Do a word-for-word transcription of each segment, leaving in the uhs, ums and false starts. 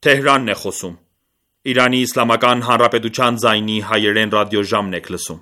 Թեհրանն է խոսում։ Իրանի Իսլամական Հանրապետության ձայնի հայերեն ռադիոժամն եք լսում։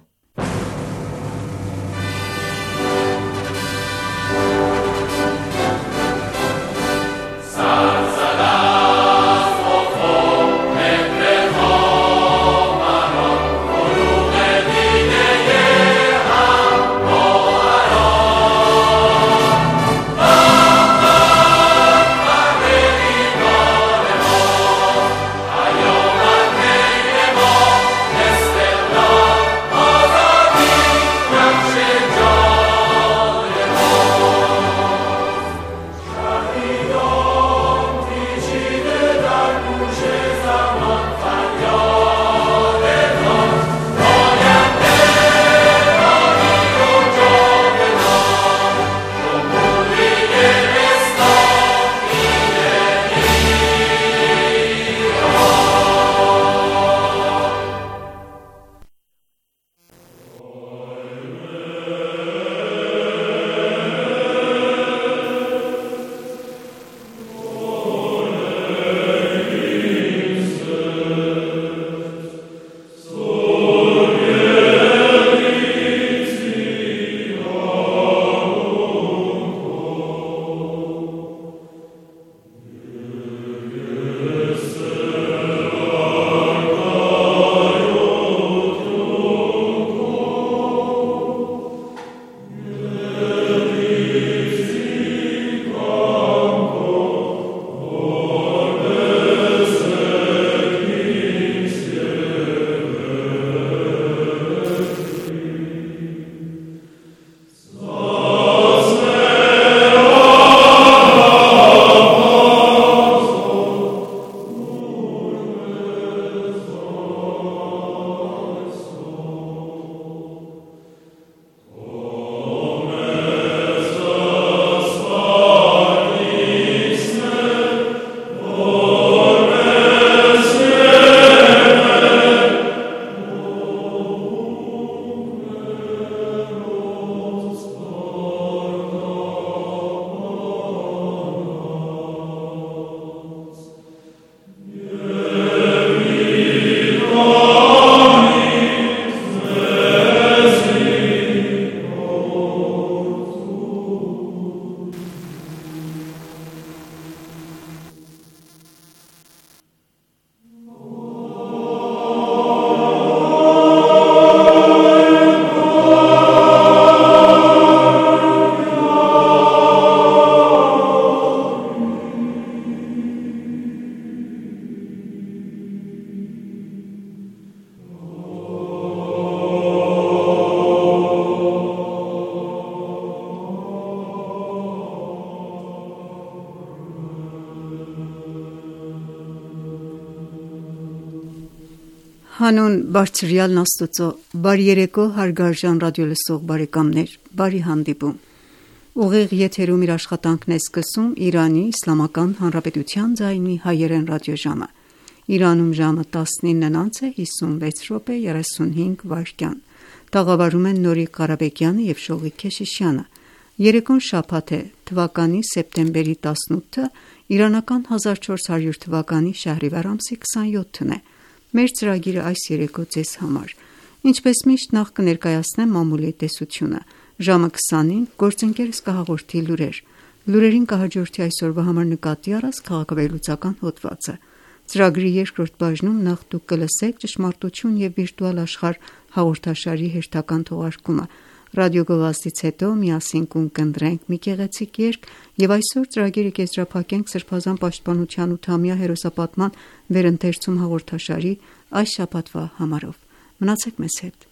Հանուն բարձրյալն Աստծո, բարի երեկո հարգարժան ռադիոլսող բարեկամներ, բարի հանդիպում։ Ուղիղ եթերում իր աշխատանքն է սկսում Իրանի Իսլամական Հանրապետության ձայնի հայերեն ռադիոժամը։ Իրանում ժամը տասնինն անց է հիսունվեց րոպե երեսունհինգ վայրկյան։ Տաղավարում են Նորիկ Ղարաբեկյանը եւ Շողիկ Քեշիշյանը։ Երեկոն շաբաթ է, թվականի սեպտեմբերի տասնութը, իրանական հազար չորս հարյուր թվականի շահրիվար ամսի քսանյոթն է։ Մեր ծրագիրը այս երեկո ձեզ համար։ Ինչպես միշտ նախ կներկայացնեմ մամուլի տեսությունը։ Ժամը քսանին գործընկերս կհաղորդի լուրեր։ Լուրերին կհաջորդի այսօրվա համար նկատի առած քաղաքավեհլուծական հոդվածը։ Ծրագրի երկրորդ բաժնում նախ դուք կլսեք ճշմարտություն եւ վիրտուալ աշխարհ հաղորդաշարի հերթական թողարկումը։ Ռադիոգովազդից հետո միասին կընկնդրենք մի գեղեցիկ երգ եւ այսօր ծրագիրը կեզրափակենք Սրբազան պաշտպանության ութամյա հերոսապատման վերընթերցում հաղորդաշարի այս շաբաթվա համարով։ Մնացեք մեզ հետ։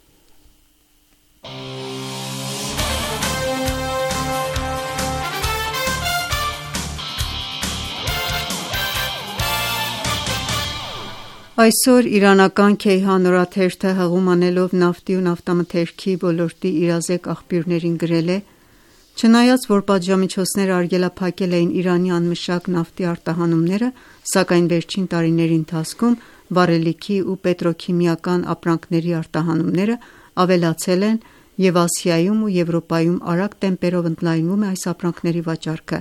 Այսօր իրանական Քեյհան օրաթերթը հղում անելով նավթի ու նավթամթերքի ոլորտի իրազեկ աղբյուրներին գրել է. Չնայած որ պատժամիջոցները արգելափակել էին Իրանի անմշակ նավթի արտահանումները, սակայն վերջին տարիների ընթացքում վառելիքի ու պետրոքիմիական ապրանքների արտահանումները ավելացել են եւ Ասիայում ու Եվրոպայում արագ տեմպերով ընդլայնվում է այս ապրանքների վաճառքը։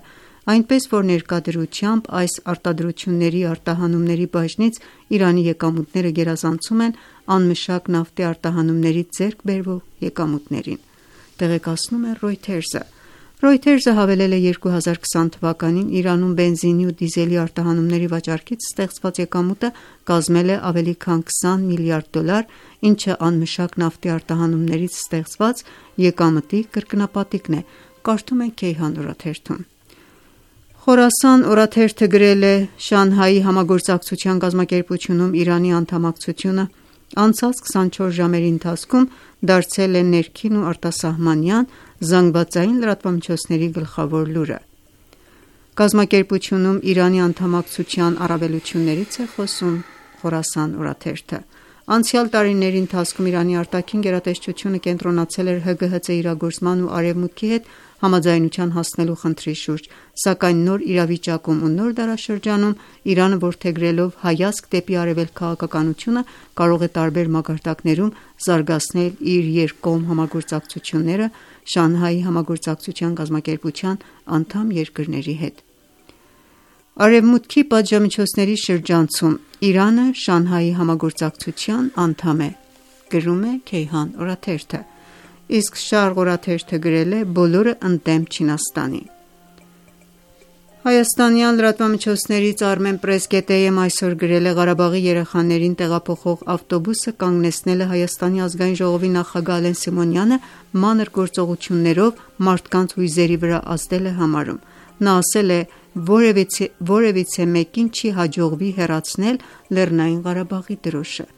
այնպես որ ներկա դրությամբ այս արտադրությունների արտահանումների բաժնից Իրանի եկամուտները գերազանցում են անմշակ նավթի արտահանումներից ձեռք բերվող եկամուտներին, տեղեկացնում է Reuters-ը։ Reuters-ը հավելել է երկու հազար քսան թվականին Իրանում բենզինի ու դիզելի արտահանումների վաճառքից ստեղծված եկամուտը կազմել է ավելի քան քսան միլիարդ դոլար, ինչը անմշակ նավթի արտահանումներից ստեղծված եկամտի կրկնապատիկն է, կարդում ենք Kayhan օրաթերթում։ Խորասան օրաթերթը գրել է. Շանհայի համագործակցության կազմակերպությունում Իրանի անդամակցությունը անցած քսանչորս ժամերի ընթացքում դարձել է ներքին ու արտասահմանյան զանգվածային լրատվամիջոցների գլխավոր լուրը։ Կազմակերպությունում Իրանի անդամակցության առավելություններից է խոսում Խորասան օրաթերթը։ Անցյալ տարիների ընթացքում Իրանի արտաքին գերատեսչությունը կենտրոնացել էր ՀԳՀԾ իրագործման ու Արևմուտքի հետ համաձայնության հասնելու խնդրի շուրջ, սակայն նոր իրավիճակում ու նոր դարաշրջանում Իրանը որդեգրելով հայացք դեպի արևելք քաղաքականությունը կարող է տարբեր մակարդակներում զարգացնել իր երկկողմ համագործակցությունները Շանհայի համագործակցության կազմակերպության անդամ երկրների հետ։ Արևմուտքի պատժամիջոցների շրջանցում Իրանը Շանհայի համագործակցության անդամ է, գրում է Kayhan օրաթերթը, իսկ Շարղ օրաթերթը գրել է բոլորը ընդդեմ Չինաստանի։ Հայաստանյան լրատվամիջոցներից Armenpress.am այսօր գրել է Ղարաբաղի երեխաներին տեղափոխող ավտոբուսը կանգնեցնել է Հայաստանի ազգային ժողովի նախագահ Ալեն Սիմոնյանը մանր գործողություններով մարդկանց հույզերի վրա ազդել է համարում։ Նա ասել է, որևիցե, որևիցե մեկին չի հաջողվի հեռացնել Լեռնային Ղարաբաղի դրոշը։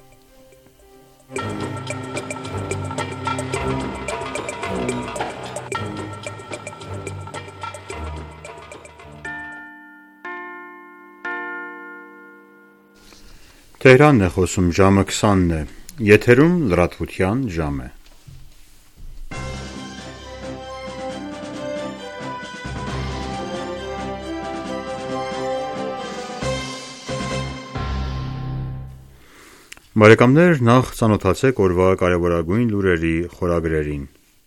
Թեհրանն է խոսում, ժամը քսանն է, եթերում լրատվության ժամ է։ Բարեկամներ, նախ ծանոթացեք օրվա կարևորագույն լուրերի խորագրերին։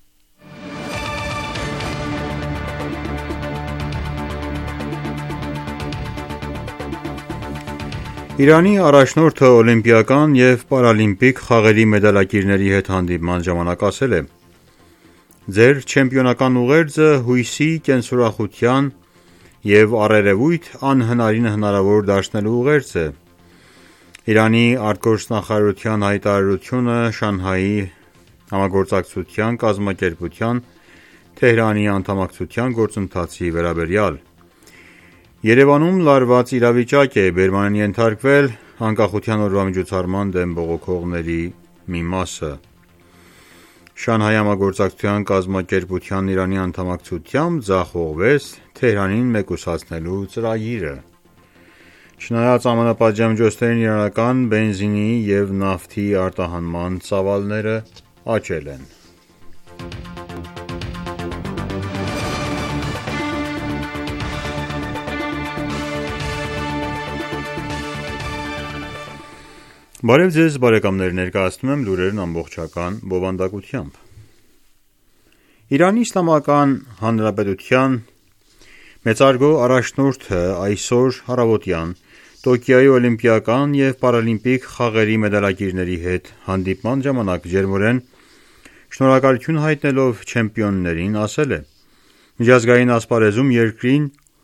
Իրանի առաջնորդը օլիմպիական և պարալիմպիկ խաղերի մեդալակիրների հետ հանդիպման ժամանակ ասել է. «Ձեր չեմպիոնական ուղերձը հույսի, կենսուրախության և առերևույթ անհնարինը հնարավոր դարձնելու ուղերձ է»։ Իրանի արտգործնախարարության հայտարարությունը Շանհայի համագործակցության կազմակերպության Թեհրանի անդամակցության գործընթացի վերաբերյալ։ Երևանում լարված իրավիճակ է բերման ենթարկվել անկախության օրվա միջոցառման դեմ բողոքողների մի մասը։ Շանհայի համագործակցության կազմակերպության Իրանի անդամակցությամբ ձախողվեց Թեհրանին մեկուսացնելու ծրագիրը։ Չնայած ԱՄՆ պատժամիջոցներին իրանական բենզինի և նավթի արտահանման ծավալները աճել են։ Բարև ձեզ բարեկամներ, ներկայացնում եմ լուրերն ամբողջական բովանդակությամբ։ Իրանի Իսլամական Հանրապետության մեծարգո առաջնորդը այսօր առավոտյան Տոկիոյի օլիմպիական և պարալիմպիկ խաղերի մեդալակիրների հետ հանդիպման ժամանակ ջերմորեն շնորհակալություն հայտնելով չեմպիոններին ասել է. «Միջազգային ասպարեզում երկրին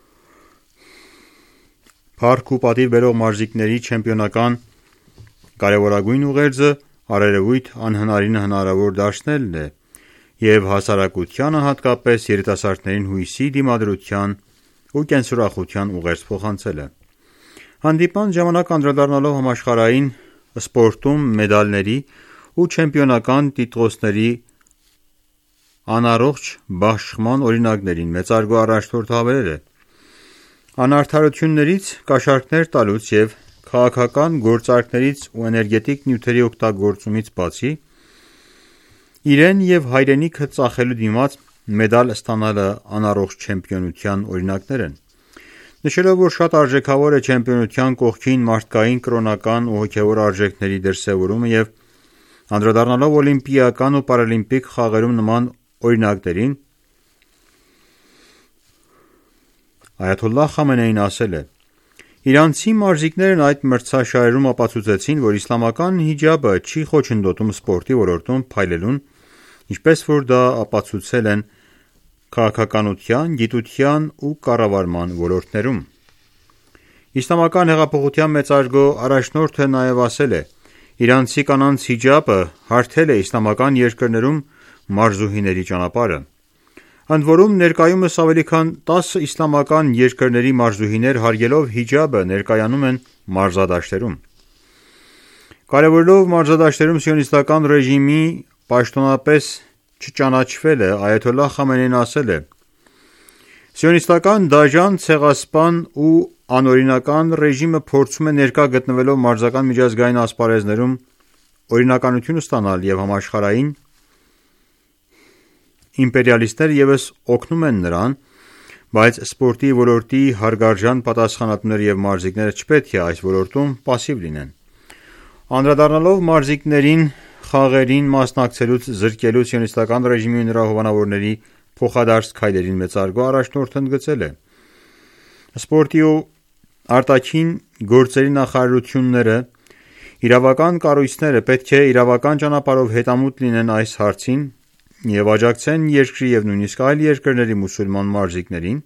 փառք ու պատիվ բերող մարզիկների չեմպիոնական կարևորագույն ուղերձը առերևույթ անհնարինը հնարավոր դարձնելն է և հասարակությանը, հատկապես երիտասարդներին հույսի, դիմադրության ու կենսուրախության ուղերձ փոխանցելը»։ Հանդիպման ժամանակ անդրադառնալով համաշխարհային սպորտում մեդալների ու չեմպիոնական տիտղոսների անառողջ բաշխման օրինակներին մեծարգո առաջնորդը հավելել է. «Անարդարություններից կաշառքներ տալուց և քաղաքական գործարքներից ու էներգետիկ նյութերի օգտագործումից բացի, իրեն և հայրենիքը ծախելու դիմաց մեդալ ստանալը անառողջ չեմպիոնության օրինակներ են»։ Նշելով, որ շատ արժեքավոր է չեմպիոնության կողքին մարդկային, կրոնական ու հոգևոր արժեքների դրսևորումը և անդրադառնալով օլիմպիական ու պարալիմպիկ խաղերում նման օրինակներին, Այաթոլլահ Խամենեին ասել է. «Իրանցի մարզիկներն այդ մրցաշարերում ապացուցեցին, որ իսլամական հիջաբը չի խոչընդոտում սպորտի ոլորտում փայլելուն, ինչպես որ դա ապացուցել են քաղաքականության, գիտության ու կառավարման ոլորտներում»։ Իսլամական հեղափոխության մեծարգո առաջնորդը նաև ասել է. «Իրանցի կանանց հիջաբը հարթել է իսլամական երկրներում մարզուհիների ճանապարհը»։ Ընդ որում, ներկայումս ավելի քան տասը իսլամական երկրների մարզուհիներ հարգելով հիջաբը ներկայանում են մարզադաշտերում։ Կարևորելով մարզադաշտերում սիոնիստական ռեժիմի պաշտոնապես չճանաչվելը, այաթոլլահ Խամենեին ասել է. «Սիոնիստական դաժան, ցեղասպան ու անօրինական ռեժիմը փորձում է ներկա գտնվելով մարզական միջազգային ասպարեզներում օրինականություն ստանալ և համաշխարհային իմպերիալիստները ևս օգնում են նրան, բայց սպորտի ոլորտի հարգարժան պատասխանատուները և մարզիկները չպետք է այս ոլորտում պասիվ լինեն»։ Անդրադառնալով մարզիկներին խաղերին մասնակցելուց զրկելու սիոնիստական ռեժիմի ու նրա հովանավորների փոխադարձ քայլերին մեծարգո առաջնորդը ընդգծել է. «Սպորտի ու արտաքին գործերի նախարարությունները, իրավական կառույցները պետք է իրավական ճանապարհով հետամուտ լինեն այս հարցին և աջակցեն երկրի և նույնիսկ այլ երկրների մուսուլման մարզիկներին,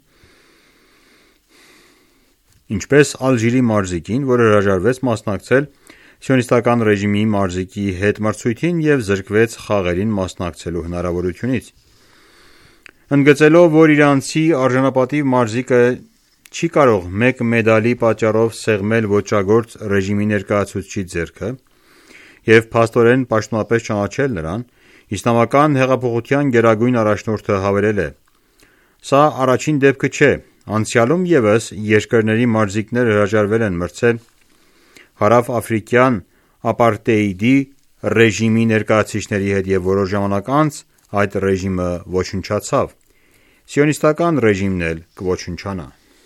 ինչպես Ալժիրի մարզիկին, որը հրաժարվեց մասնակցել սիոնիստական ռեժիմի մարզիկի հետ մրցույթին և զրկվեց խաղերին մասնակցելու հնարավորությունից»։ Ընդգծելով, որ իրանցի արժանապատիվ մարզիկը չի կարող մեկ մեդալի պատճառով սեղմել ոճրագործ ռեժիմի ներկայացուցչի ձեռքը և փաստորեն պաշտոնապես ճանաչել նրան, Իսլամական հեղափոխության գերագույն առաջնորդը հավելել է. «Սա առաջին դեպքը չէ, անցյալում ևս երկրների մարզիկները հրաժարվել են մրցել հարավաֆրիկյան ապարտեիդի ռեժիմի ներկայացուցիչների հետ և որոշ ժամանակ անց այդ ռեժիմը ոչնչացավ։ Սիոնիստական ռեժիմն էլ կոչնչանա»։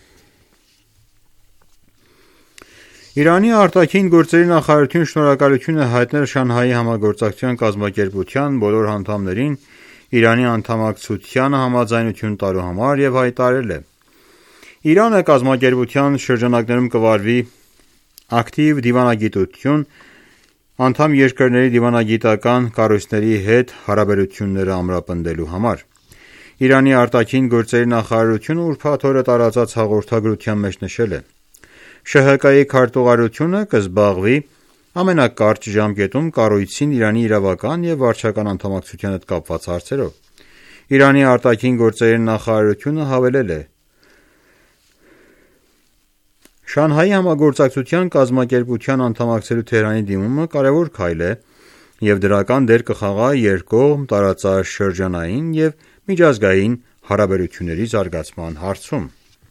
Իրանի արտաքին գործերի նախարարությունը շնորհակալություն է հայտնել Շանհայի համագործակցության կազմակերպության բոլոր անդամներին Իրանի անդամակցությանը համաձայնություն տալու համար և հայտարարել է. «Իրանը կազմակերպության շրջանակներում կվարվի ակտիվ դիվանագիտություն անդամ երկրների դիվանագիտական կառույցների հետ հարաբերությունները ամրապնդելու համար»։ Իրանի արտաքին գործերի նախարարությունը ուրբաթ օրը տարածած հաղորդագրության մեջ նշել է. «ՇՀԿ-ի քարտուղարությունը կզբաղվի ամենակարճ ժամկետում կառույցին Իրանի իրավական և վարչական անդամակցության հետ կապված հարցերով»։ Իրանի արտաքին գործերի նախարարությունը հավելել է. «Շանհայի համագործակցության կազմակերպության անդամակցելու Թեհրանի դիմումը կարևոր քայլ է և դրական դեր կխաղա երկկողմ, տարածաշրջանային և միջազգային հարաբերությունների զարգացման հարցում»։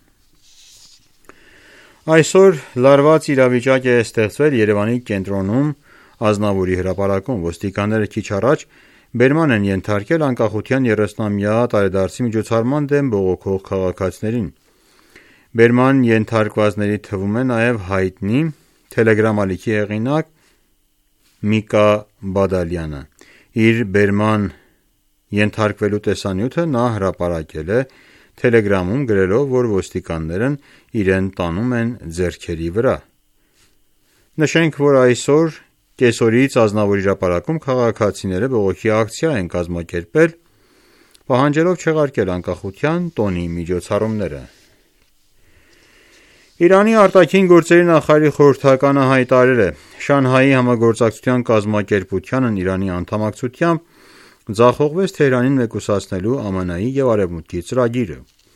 Այսօր լարված իրավիճակ է ստեղծվել Երևանի կենտրոնում Ազնավուրի հրապարակում։ Ոստիկանները քիչ առաջ բերման են ենթարկել անկախության երեսնամյա տարեդարձի միջոցառման դեմ բողոքող քաղաքացիներին։ Բերման ենթարկվածների թվում է նաև հայտնի Թելեգրամ ալիքի հեղինակ Միկա Բադալյանը։ Իր բերման ենթարկվելու տեսանյութը նա հրապարակել է Թելեգրամում, գրելով, որ ոստիկաններն իրեն տանում են ձեռքերի վրա։ Նշենք, որ այսօր կեսօրից Ազնավուրի հրապարակում քաղաքացիները բողոքի ակցիա են կազմակերպել, պահանջելով չեղարկել անկախության տոնի միջոցառումները։ Իրանի արտաքին գործերի նախարարի խորհրդականը հայտարարել է. «Շանհայի համագործակցության կազմակերպությանն Իրանի անդամակցությամբ ձախողվեց Թեհրանին մեկուսացնելու ԱՄՆ-ի և Արևմուտքի ծրագիրը»։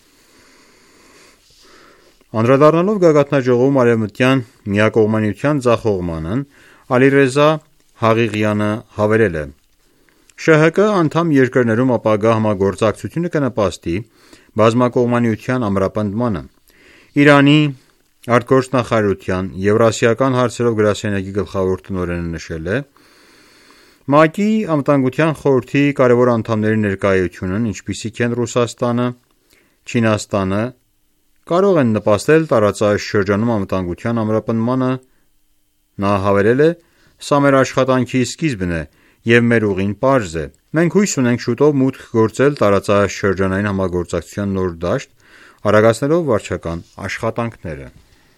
Անդրադառնալով գագաթնաժողովում արևմտյան միակողմանիության ձախողմանն, Ալիրեզա Հաղիղյանը հավելել է. «ՇՀԿ անդամ երկրներում ապագա համագործակցությունը կնպաստի բազմակողմանիության ամրապնդմանը»։ Իրանի արտգործնախարարության Եվրասիական հարցերով գրասենյակի գլխավոր տնօրենը նշել է. «ՄԱԿ-ի Անվտանգության խորհրդի կարևոր անդամների ներկայությունն, ինչպիսիք են Ռուսաստանը, Չինաստանը, կարող են նպաստել տարածաշրջանում անվտանգության ամրապնդմանը»։ Նա հավելել է. «Սա մեր աշխատանքի սկիզբն է և մեր ուղին պարզ է։ Մենք հույս ունենք շուտով մուտք գործել տարածաշրջանային համագործակցության նոր դաշտ, արագացնելով վարչական աշխատանքները։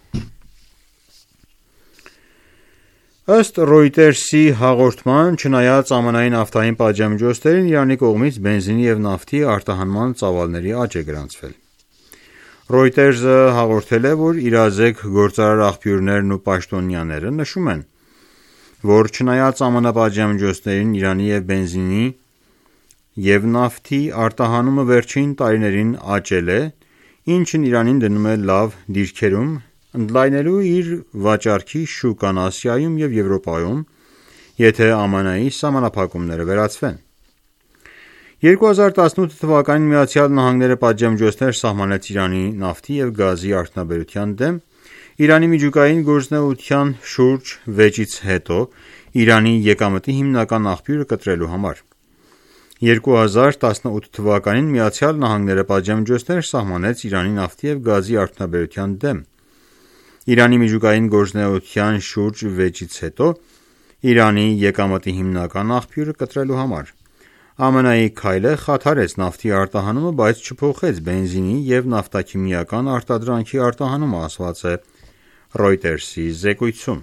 Ըստ Reuters-ի հաղորդման, չնայած ԱՄՆ-ի նավթային պատժամիջոցներին, Իրանի կողմից բենզինի և նավթի արտահանման ծավալների աճ է գրանցվել։ Reuters-ը հաղորդել է, որ իրազեկ գործարար աղբյուրներն ու պաշտոնյաները նշում են, որ չնայած ԱՄՆ պատժամիջոցներին, Իրանի և բենզինի և նավթի արտահանումը վերջին տարիներին աճել է, ինչն Իրանին դնում է լավ դիրքերում ընդլայնելու իր վաճառքի շուկան Ասիայում և Եվրոպայում, եթե ԱՄՆ-ի սահմանափակումները վերացվեն։ երկու հազար տասնութ թվականին Միացյալ Նահանգները պատժամիջոցներ սահմանեց Իրանի նավթի և գազի արդյունաբերության դեմ, Իրանի միջուկային գործունեության շուրջ վեճից հետո Իրանի եկամտի հիմնական աղբյուրը կտրելու համար։ երկու հազար տասնութ թվականին Միացյալ Նահանգները պատժամիջոցներ սահմանեց Իրանի նավթի և գազի արդյունաբերության դեմ, Իրանի միջուկային գործունեության շուրջ վեճից հետո Իրանի եկամտի հիմնական աղբյուրը կտրելու համար։ ԱՄՆ-ի քայլը խաթարեց նավթի արտահանումը, բայց չփոխեց բենզինի և նավթաքիմիական արտադրանքի արտահանումը, ասված է Reuters-ի զեկույցում։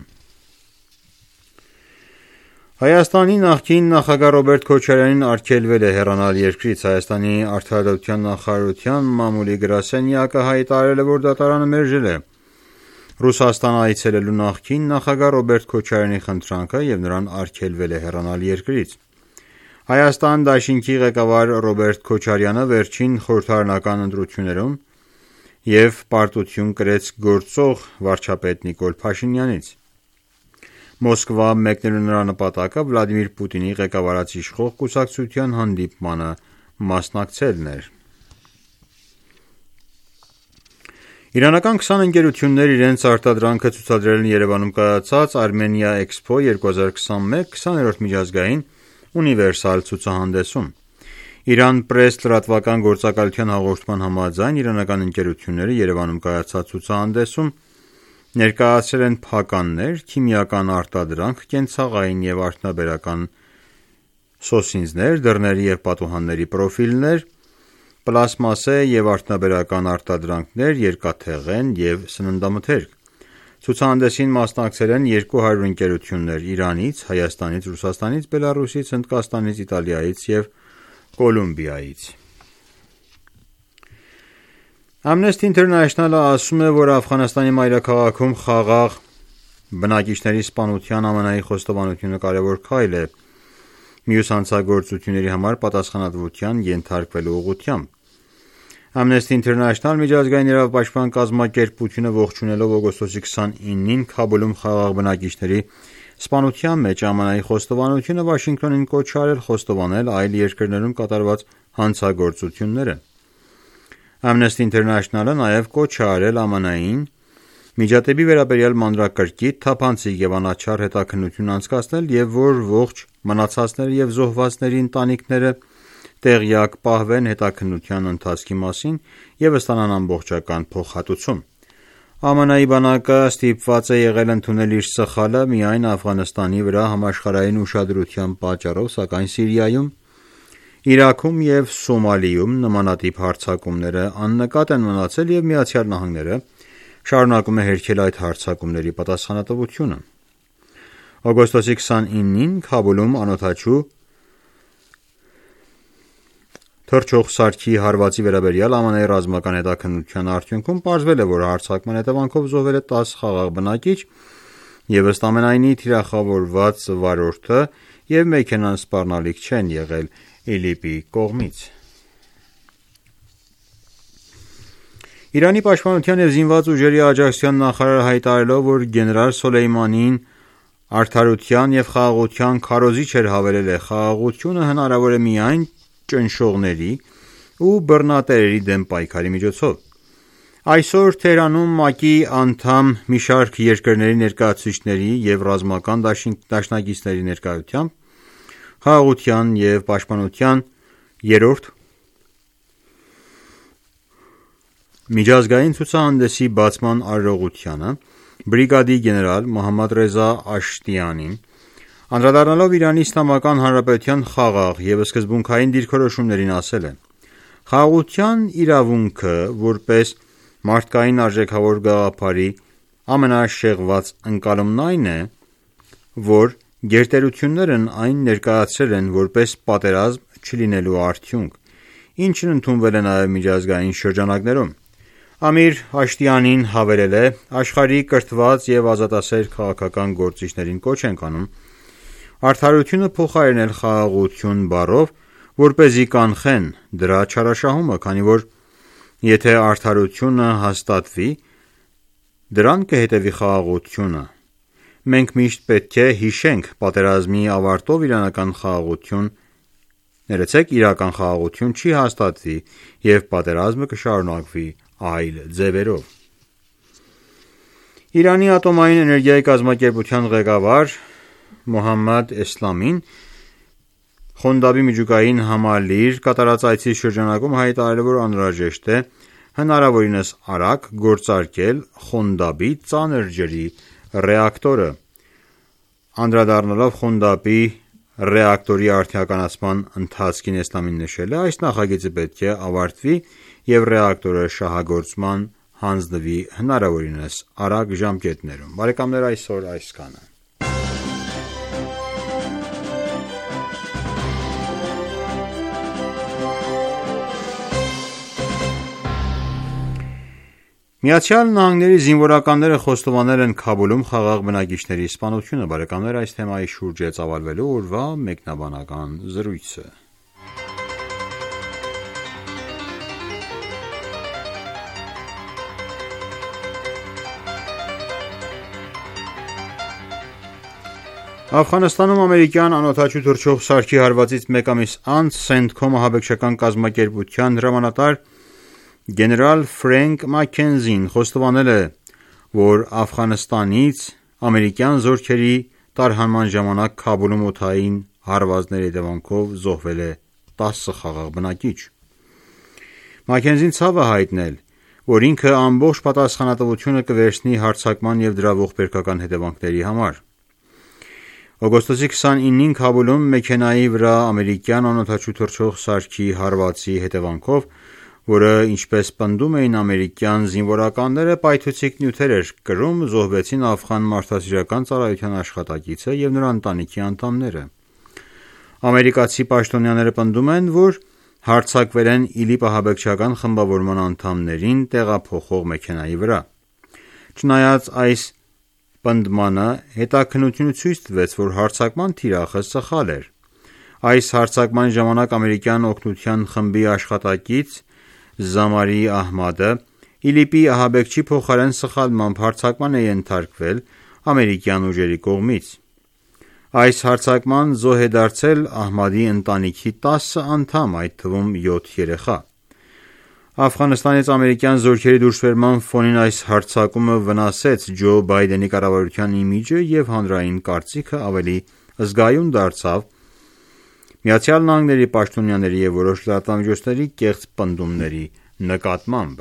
Հայաստանի նախկին նախագահ Ռոբերտ Քոչարյանին արգելվել է հեռանալ երկրից։ Հայաստանի արդարադատության նախարարության մամուլի գրասենյակը հայտարարել է, որ դատարանը մերժել է Ռուսաստան այցելելու նախկին նախագահ Ռոբերտ Քոչարյանի խնդրանքը և նրան արգելվել է հեռանալ երկրից։ Հայաստան Դաշինքի ղեկավար Ռոբերտ Քոչարյանը վերջին խորհրդարանական ընտրություններում և պարտություն կրեց գործող վարչապետ Նիկոլ Փաշինյանից։ Մոսկվա մեկնելու նրա նպատակը Վլադիմիր Պուտինի ղեկավարած իշխող կուսակցության հանդիպմանը մասնակցելն էր։ Իրանական քսան ընկերություններ իրենց արտադրանքը ցուցադրել են Երևանում կայացած Armenia Expo երկու հազար քսանմեկ քսաներորդ միջազգային ունիվերսալ ցուցահանդեսում։ Iran Press լրատվական գործակալության հաղորդման համաձայն իրանական ընկերությունները Երևանում կայացած ցուցահանդեսում ներկայացրել են փականներ, քիմիական արտադրանք, կենցաղային և արդյունաբերական սոսինձներ, դռների և պատուհանների պրոֆիլներ, պլաստմասե և արդյունաբերական արտադրանքներ, երկաթեղեն և սննդամթերք։ Ցուցահանդեսին մասնակցել են երկու հարյուր ընկերություններ Իրանից, Հայաստանից, Ռուսաստանից, Բելառուսից, Հնդկաստանից, Իտալիայից և Կոլումբիայից։ Amnesty International-ը ասում է, որ Աֆղանստանի մայրաքաղաքում խաղաղ բնակիչների սպանության ԱՄՆ-ի խոստովանությունը կարևոր քայլ է մյուս հանցագործությունների համար պատասխանատվության ենթարկվելու ուղղությամբ։ Amnesty International միջազգային իրավապաշտպան կազմակերպությունը ողջունելով օգոստոսի քսանինին Քաբուլում խաղաղ բնակիչների սպանության մեջ ԱՄՆ-ի խոստովանությունը Վաշինգտոնին կոչ է արել խոստովանել այլ երկրներում կատարված հանցագործությունները։ Amnesty International-ը նաև կոչ է արել ԱՄՆ-ին միջադեպի վերաբերյալ մանրակրկիտ, թափանցիկ և անաչառ հետաքննություն անցկացնել և որ ողջ մնացածների և զոհվածների ընտանիքները տեղյակ պահվեն հետաքննության ընթացքի մասին և ստանան ամբողջական փոխհատուցում։ ԱՄՆ-ի բանակը ստիպված է եղել ընդունել իր սխալը միայն Աֆղանստանի վրա համաշխարհային ուշադրության պատճառով, սակայն Սիրիայում, Իրաքում և Սոմալիում նմանատիպ հարձակումները աննկատ են մնացել և Միացյալ Նահանգները շարունակում է հերքել այդ հարձակումների պատասխանատվությունը։ Օգոստոսի քսանինին Քաբուլում անօդաչու թռչող սարքի հարվածի վերաբերյալ ԱՄՆ-ի ռազմական հետաքննության արդյունքում պարզվել է, որ հարձակման հետևանքով զոհվել է տասը խաղաղ բնակիչ և ըստ ամենայնի թիրախավորված վարորդը և մեքենան սպառնալիք չեն եղել ԻԼԻՊ-ի կողմից։ Իրանի պաշտպանության և զինված ուժերի աջակցության նախարարը հայտարարելով, որ գեներալ Սոլեյմանին արդարության և խաղաղության քարոզիչ էր հավելել է. «Խաղաղությունը հնարավոր է միայն ճնշողների ու բռնատերերի դեմ պայքարի միջոցով»։ Այսօր Թեհրանում ՄԱԿ-ի անդամ մի շարք երկրների ներկայացուցիչների և ռազմական դաշնակիցների ներկայությամբ Խաղաղության և պաշտպանության երրորդ միջազգային ցուցահանդեսի բացման արարողությանը բրիգադի գեներալ Մոհամմադ Ռեզա Աշտիանին անդրադառնալով Իրանի Իսլամական Հանրապետության խաղաղ և սկզբունքային դիրքորոշումներին ասել է. Խաղաղության իրավունքը որպես մարդկային արժեքավոր գաղափարի ամենաշեղված ընկալումն այն է, որ գերտերություններն այն ներկայացրել են որպես պատերազմ չլինելու արդյունք, ինչն ընդունվել է նաև միջազգային շրջանակներում։ Ամիր Աշտիանին հավելել է. «Աշխարհի կրթված և ազատասեր քաղաքական գործիչներին կոչ ենք անում արդարությունը փոխարինել խաղաղություն բառով, որպեսզի կանխեն դրա չարաշահումը, քանի որ եթե արդարությունը հաստատվի, դրան կհետևի խաղաղությունը։ Մենք միշտ պետք է հիշենք պատերազմի ավարտով իրանական խաղաղություն, ներեցեք իրական խաղաղություն չի հաստատվի և պատերազմը կշարունակվի այլ ձևերով»։ Իրանի ատոմային էներգիայի կազմակերպության ղեկավար Մոհամմադ Էսլամին Խոնդաբի միջուկային համալիր կատարած այցի շրջանակում հայտարարել է, որ անհրաժեշտ է հնարավորինս արագ գործարկել Խոնդաբի ծանր ջրի ռեակտորը։ Անդրադառնալով Խոնդաբի ռեակտորի արդիականացման ընթացքին Էսլամին նշել է. «Այս նախագիծը պետք է ավարտվի և ռեակտորը շահագործման հանձնվի հնարավորինս արագ ժամկետներում»։ Բարեկամներ, այսօր այսքանը։ Միացյալ Նահանգների զինվորականները խոստովանել են Քաբուլում խաղաղ բնակիչների սպանությունը։ Բարեկամներ, այս թեմայի շուրջ է ծավալվելու օրվա մեկնաբանական զրույցը։ Աֆղանստանում ամերիկյան անօդաչու թռչող սարքի հարվածից մեկ ամիս անց CENTCOM ահաբեկչական կազմակերպության հրամանատար գեներալ Ֆրենկ Մաքքենզին խոստովանել է, որ Աֆղանստանից ամերիկյան զորքերի տարհանման ժամանակ Քաբուլում օդային հարվածների հետևանքով զոհվել է տասը խաղաղ բնակիչ։ Մաքքենզին ցավ է հայտնել, որ ինքը ամբողջ պատասխանատվությունը կվերցնի հարձակման և դրա ողբերգական հետևանքների համար։ Օգոստոսի քսանինին Քաբուլում մեքենայի վրա ամերիկյան անօդաչու թռչող սարքի հարվածի հետևանքով, որը ինչպես պնդում էին ամերիկյան զինվորականները պայթուցիկ նյութեր էր կրում, զոհվեցին աֆղան մարդասիրական ծառայության աշխատակիցը և նրա ընտանիքի անդամները։ Ամերիկացի պաշտոնյաները պնդում են, որ հարձակվել են ԻԼԻՊ ահաբեկչական խմբավորման անդամներին տեղափոխող մեքենայի վրա։ Չնայած այս պնդմանը, հետաքննությունը ցույց տվեց, որ հարձակման թիրախը սխալ էր։ Այս հարձակման ժամանակ ամերիկյան օգնության խմբի աշխատակից Զամարի Ահմադը ԻԼԻՊ-ի ահաբեկչի փոխարեն սխալմամբ հարձակման է ենթարկվել ամերիկյան ուժերի կողմից։ Այս հարձակման զոհ է դարձել Ահմադի ընտանիքի տասը անդամ, այդ թվում յոթ երեխա։ Աֆղանստանից ամերիկյան զորքերի դուրսբերման ֆոնին այս հարձակումը վնասեց Ջո Բայդենի կառավարության իմիջը և հանրային կարծիքը ավելի զգայուն դարձավ Միացյալ Նահանգների պաշտոնյաների և որոշ լրատվամիջոցների կեղծ պնդումների նկատմամբ։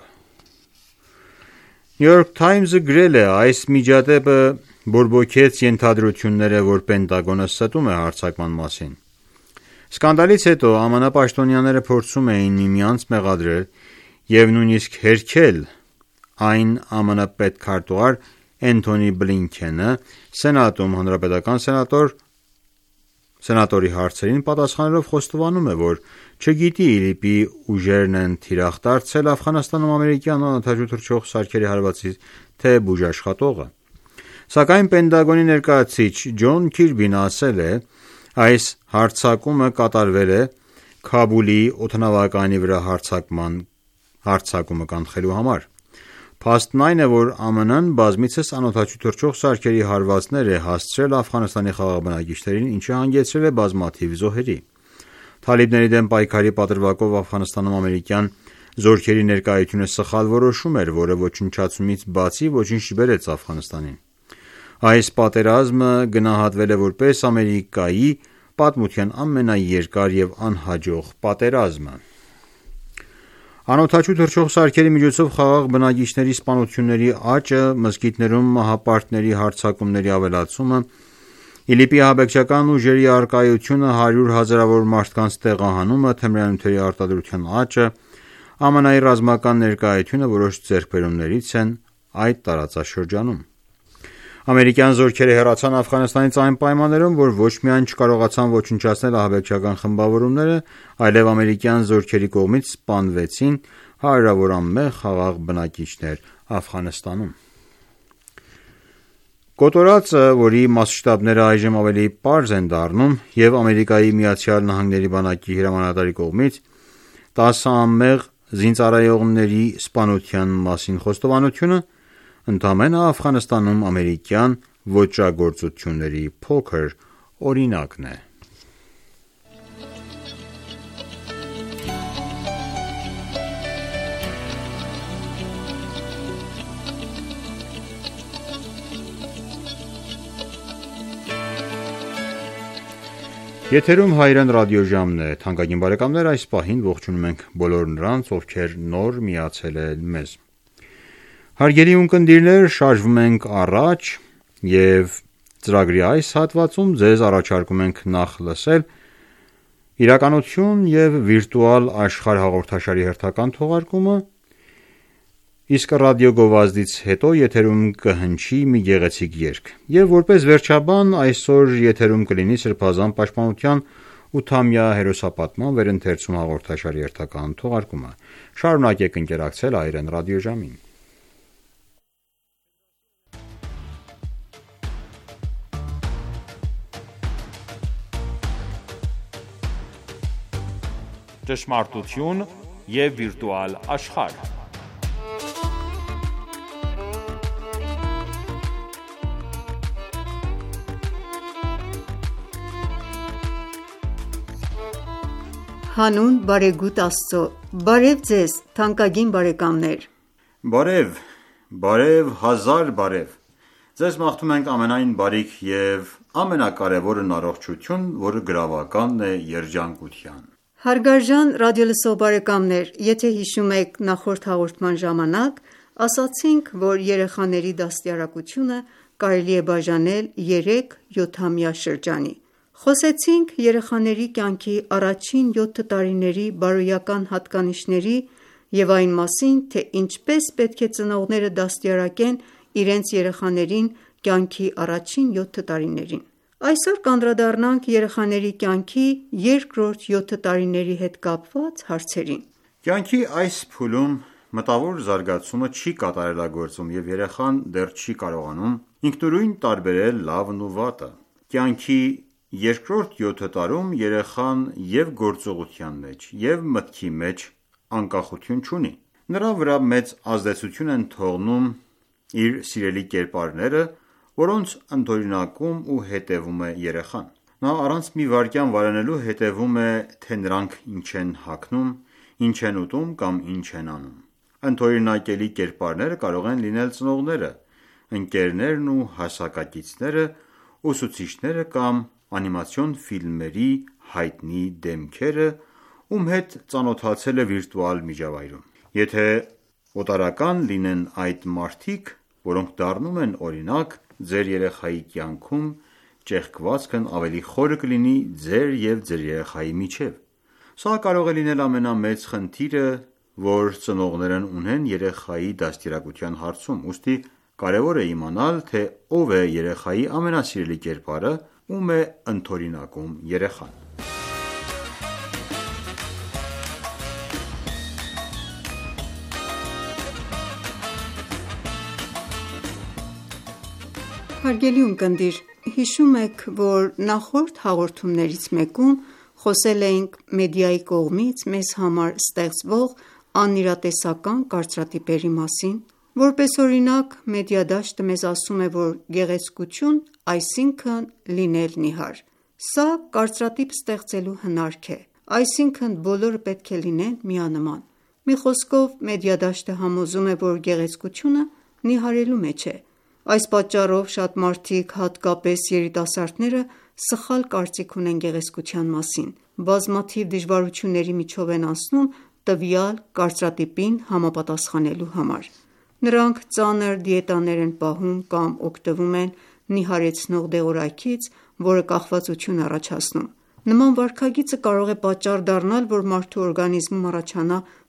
New York Times-ը գրել է. «Այս միջադեպը բորբոքեց ենթադրությունները, որ Պենտագոնը ստում է հարձակման մասին»։ Սկանդալից հետո ԱՄՆ պաշտոնյաները փորձում էին միմյանց մեղադրել և նույնիսկ հերքել այն ԱՄՆ պետքարտուղար Էնթոնի Բլինքենը Սենատում հանրապետական սենատոր Սենատորի հարցերին պատասխանելով խոստովանում է, որ չգիտի ԻԼԻՊ-ի ուժերն են թիրախ դարձել Աֆղանստանում ամերիկյան անօդաչու թռչող սարքերի հարվածից, թե բուժաշխատողը։ Սակայն Պենտագոնի ներկայացուցիչ Ջոն Քիրբին ասել է. «Այս հարձակումը կատարվել է Քաբուլի օդանավակայանի վրա հարձակման հարձակումը կանխելու համար»։ Փաստն այն է, որ ԱՄՆ-ն բազմիցս անօդաչու թռչող սարքերի հարվածներ է հասցրել Աֆղանստանի խաղաղ բնակիչներին, ինչը հանգեցրել է բազմաթիվ զոհերի։ Թալիբների դեմ պայքարի պատրվակով Աֆղանստանում ամերիկյան զորքերի ներկայությունը սխալ որոշում էր, որը ոչնչացումից բացի ոչինչ չբերեց Աֆղանստանին։ Այս պատերազմը գնահատվել է որպես Ամերիկայի պատմության ամենաերկար և անհաջող պատերազմը։ Անօդաչու թռչող սարքերի միջոցով խաղաղ բնակիչների սպանությունների աճը, մզկիթներում մահապարտների հարձակումների ավելացումը, ԻԼԻՊ-ի ահաբեկչական ուժերի առկայությունը, հարյուր հազարավոր մարդկանց տեղահանումը, թմրանյութերի արտադրության աճը, ԱՄՆ-ի ռազմական ներկայությունը որոշ ձեռքբերումներից են այդ տարածաշրջանում։ Ամերիկյան զորքերը հեռացան Աֆղանստանից այն պայմաններում, որ ոչ միայն չկարողացան ոչնչացնել ահաբեկչական խմբավորումները, այլև ամերիկյան զորքերի կողմից սպանվեցին հարյուրավոր անմեղ խաղաղ բնակիչներ Աֆղանստանում։ Կոտորածը, որի մասշտաբները այժմ ավելի պարզ են դառնում, և Ամերիկայի Միացյալ Նահանգների բանակի հրամանատարի կողմից տասը անմեղ զինծառայողների սպանության մասին խոստովանությունը, ընդամենը Աֆղանստանում ամերիկյան ոճրագործությունների փոքր օրինակն է։ Եթերում հայրեն ռադիոժամն է, թանկագին բարեկամներ, այս պահին ողջունում ենք բոլոր նրանց, ովքեր նոր միացել են մեզ։ Հարգելի ունկնդիրներ, շարժվում ենք առաջ և ծրագրի այս հատվածում ձեզ առաջարկում ենք նախ լսել իրականություն և վիրտուալ աշխարհ հաղորդաշարի հերթական թողարկումը, իսկ ռադիոգովազդից հետո եթերում կհնչի մի գեղեցիկ երգ, և որպես վերջաբան այսօր եթերում կլինի Սրբազան պաշտպանության ութամյա հերոսապատման վերընթերցում հաղորդաշարի հերթական թողարկումը։ Շարունակեք ընկերակցել հայրեն ռադիոժամին։ Ճշմարտություն և վիրտուալ աշխարհ։ Հանուն բարեգութ Աստծո, բարև ձեզ թանկագին բարեկամներ։ Բարև, բարև, հազար բարև։ Ձեզ մաղթում ենք ամենայն բարիք և ամենակարևորն առողջություն, որը գրավականն է երջանկության։ Հարգարժան ռադիոլսող բարեկամներ, եթե հիշում եք նախորդ հաղորդման ժամանակ ասացինք, որ երեխաների դաստիարակությունը կարելի է բաժանել երեք յոթամյա շրջանի։ Խոսեցինք երեխաների կյանքի առաջին յոթ տարիների բարոյական հատկանիշների և այն մասին, թե ինչպես պետք է ծնողները դաստիարակեն իրենց երեխաներին կյանքի առաջին յոթ տարիներին։ Այսօր կանդրադառնանք երեխաների կյանքի երկրորդ յոթ տարիների հետ կապված հարցերին։ Կյանքի այս փուլում մտավոր զարգացումը չի կատարելագործվում և երեխան դեռ չի կարողանում ինքնուրույն տարբերել լավն ու վատը։ Կյանքի երկրորդ յոթ տարում երեխան և գործողության մեջ, և մտքի մեջ անկախություն չունի։ Նրա վրա մեծ ազդեցություն են թողնում իր սիրելի կերպարները, որոնց ընդօրինակում ու հետևում է երեխան։ Նա առանց մի վայրկյան վարենալու հետևում է, թե նրանք ինչ են հագնում, ինչ են ուտում կամ ինչ են անում։ Ընդօրինակելի կերպարները կարող են լինել ծնողները, ընկերներն ու հասակակիցները, ուսուցիչները կամ անիմացիոն ֆիլմերի հայտնի դեմքերը, ում հետ ծանոթացել է վիրտուալ միջավայրում։ Եթե օտարական լինեն այդ մարդիկ, որոնք դառնում են օրինակ, ձեր երեխայի կյանքում ճեղքվածքն ավելի խորը կլինի ձեր և ձեր երեխայի միջև։ Սա կարող է լինել ամենամեծ խնդիրը, որ ծնողներն ունեն երեխայի դաստիարակության հարցում, ուստի կարևոր է իմանալ, թե ով է երեխայի ամենասիրելի կերպարը, ում է ընդօրինակում երեխան։ Հարգելի ունկնդիր, հիշում եք, որ նախորդ հաղորդումներից մեկում խոսել էինք մեդիայի կողմից մեզ համար ստեղծվող անիրատեսական կարծրատիպերի մասին։ Որպես օրինակ, մեդիադաշտը մեզ ասում է, որ գեղեցկություն այսինքն լինել նիհար։ Սա կարծրատիպ ստեղծելու հնարք է, այսինքն բոլորը պետք է լինեն միանման։ Մի խոսքով, մեդիադաշտը համոզում է, որ գեղեցկությունը նիհարելու մեջ է։ Այս պատճառով շատ մարդիկ, հատկապես երիտասարդները, սխալ կարծիք ունեն գեղեցկության մասին, բազմաթիվ դժվարությունների միջով են անցնում տվյալ կարծրատիպին համապատասխանելու համար։ Նրանք ծանր դիետաներ են պահում կամ օգտվում են նիհարեցնող դեղորայքից, որը կախվածություն է առաջացնում։ Նման վարքագիծը կարող է պատճառ դառնալ, որ մարդու օրգանիզմում առաջանա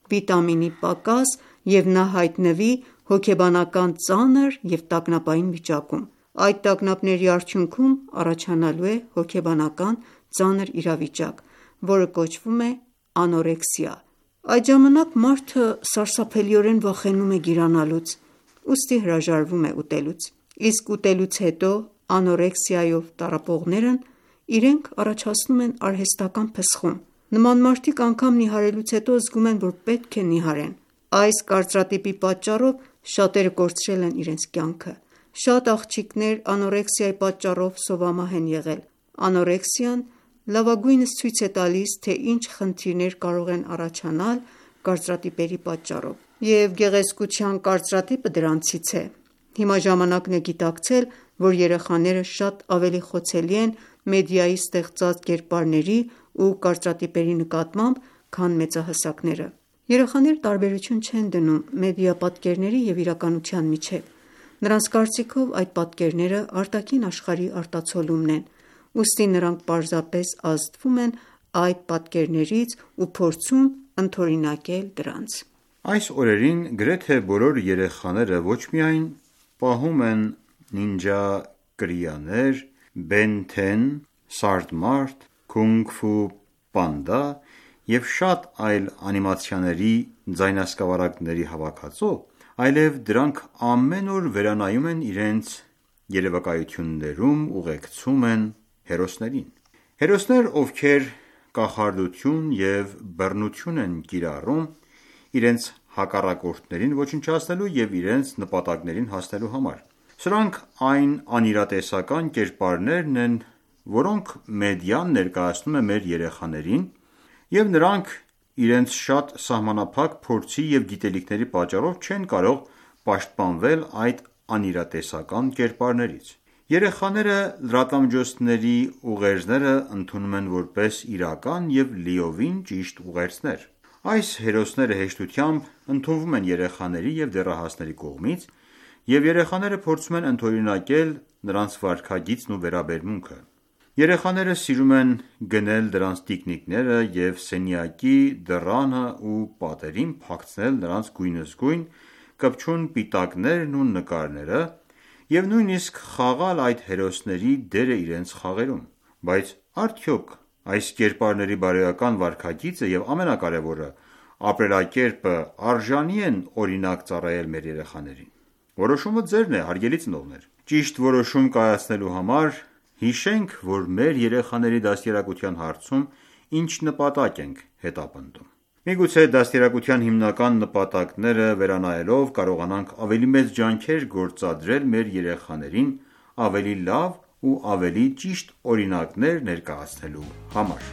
վիտամինի պակաս և նա հայտնվի հոգեբանական ծանր և տագնապային վիճակում: Այդ տագնապների արդյունքում առաջանալու է հոգեբանական ծանր իրավիճակ, որը կոչվում է անորեքսիա: Այդ ժամանակ մարդը սարսափելիորեն վախենում է գիրանալուց, ուստի հրաժարվում է ուտելուց: Իսկ ուտելուց հետո անորեքսիայով տառապողներն իրենք առաջացնում են արհեստական փսխում: Նման մարդիկ անգամ նիհարելուց հետո զգում են, որ պետք է նիհարեն: Այս կարծրատիպի պատճառով շատերը կորցրել են իրենց կյանքը: Շատ աղջիկներ անորեքսիայի պատճառով սովամահ են եղել: Անորեքսիան լավագույնս ցույց է տալիս, թե ինչ խնդիրներ կարող են առաջանալ կարծրատիպերի պատճառով: Եվ գեղեցկության կարծրատիպը դրանցից է: Հիմա ժամանակն է գիտակցել, որ երեխաները շատ ավելի խոցելի են մեդիայի ստեղծած կերպարների ու կարծրատիպերի նկատմամբ, քան մեծահասակները: Երեխաները տարբերություն չեն դնում մեդիա պատկերների և իրականության միջև: Նրանց կարծիքով այդ պատկերները արտաքին աշխարհի արտացոլումն են, ուստի նրանք պարզապես ազդվում են այդ պատկերներից ու փորձում ընդօրինակել դրանց: Այս օրերին գրեթե բոլոր երեխաները ոչ միայն պահում են նինջա կրիաներ, Բեն թեն, Սարդմարդ, Քունգ Ֆու Պանդա և շատ այլ անիմացիաների ձայնասկավառակների հավաքածու, այլև դրանք ամեն օր վերանայում են իրենց երևակայություններում ուղեկցում են հերոսներին: Հերոսներ, ովքեր կախարդություն և բռնություն են կիրառում իրենց հակառակորդներին ոչնչացնելու և իրենց նպատակներին հասնելու համար: Սրանք այն անիրատեսական կերպարներն են, որոնք մեդիան ներկայացնում է մեր երեխաներին և նրանք իրենց շատ սահմանափակ փորձի և գիտելիքների պատճառով չեն կարող պաշտպանվել այդ անիրատեսական կերպարներից: Երեխաները լրատվամիջոցների ուղերձները ընդունում են որպես իրական և լիովին ճիշտ ուղերձներ: Այս հերոսները հեշտությամբ ընդունվում են երեխաների և դեռահասների կողմից և երեխաները փորձում են ընդօրինակել նրանց վարքագիծն ու վերաբերմունքը: Երեխաները սիրում են գնել դրանց տիկնիկները և սենյակի դռանը ու պատերին փակցնել նրանց գույնզգույն կպչուն պիտակներն ու նկարները և նույնիսկ խաղալ այդ հերոսների դերը իրենց խաղերում: Բայց արդյոք այս կերպարների բարոյական վարքագիծը և ամենակարևորը ապրելակերպը արժանի են օրինակ ծառայել մեր երեխաներին: Որոշումը ձերն է, հարգելի ծնողներ: Ճիշտ որոշում կայացնելու համար հիշենք, որ մեր երեխաների դաստիարակության հարցում ինչ նպատակ ենք հետապնդում: Միգուցե դաստիարակության հիմնական նպատակները վերանայելով կարողանանք ավելի մեծ ջանքեր գործադրել մեր երեխաներին ավելի լավ ու ավելի ճիշտ օրինակներ ներկայացնելու համար: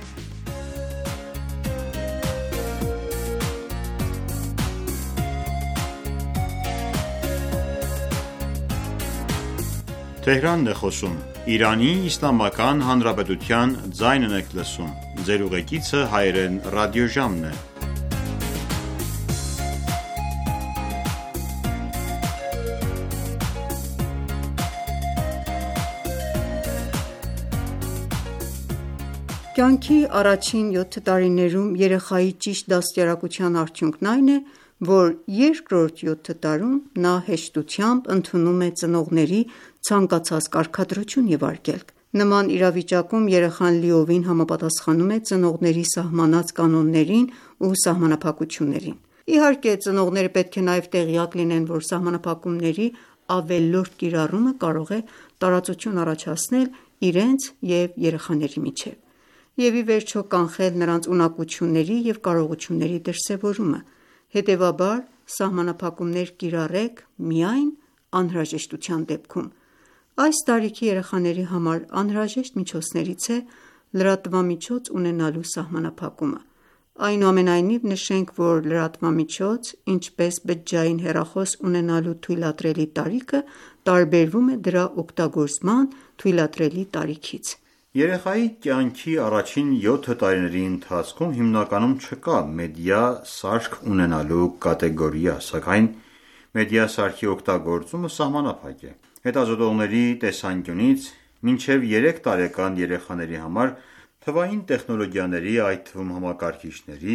Կյանքի առաջին յոթ տարիներում երեխայի ճիշտ դաստիարակության արդյունքն այն է, որ երկրորդ յոթ տարում նա հեշտությամբ ընդունում է ծնողների ցանկացած կարգադրություն և արգելք: Նման իրավիճակում երեխան լիովին համապատասխանում է ծնողների սահմանած կանոններին ու սահմանափակություններին: Իհարկե ծնողները պետք է նաև տեղյակ լինեն, որ սահմանափակումների ավելորդ կիրառումը կարող է տարածություն առաջացնել իրենց և երեխաների միջև և ի վերջո կանխել նրանց ունակությունների և կարողությունների դրսևորումը: Հետևաբար սահմանափակումներ կիրառեք միայն անհրաժեշտության դեպքում: Այս տարիքի երեխաների համար անհրաժեշտ միջոցներից է լրատվամիջոց ունենալու սահմանափակումը: Այնուամենայնիվ նշենք, որ լրատվամիջոց, ինչպես բջջային հեռախոս ունենալու թույլատրելի տարիքը տարբերվում է դրա օգտագործման թույլատրելի տարիքից: Երեխայի կյանքի առաջին յոթ տարիների ընթացքում հիմնականում չկա մեդիա սարք ունենալու կատեգորիա, սակայն մեդիա սարքի օգտագործումը սահմանափակ է: Հետազոտողների տեսանկյունից մինչև երեք տարեկան երեխաների համար թվային տեխնոլոգիաների, այդ թվում համակարգիչների,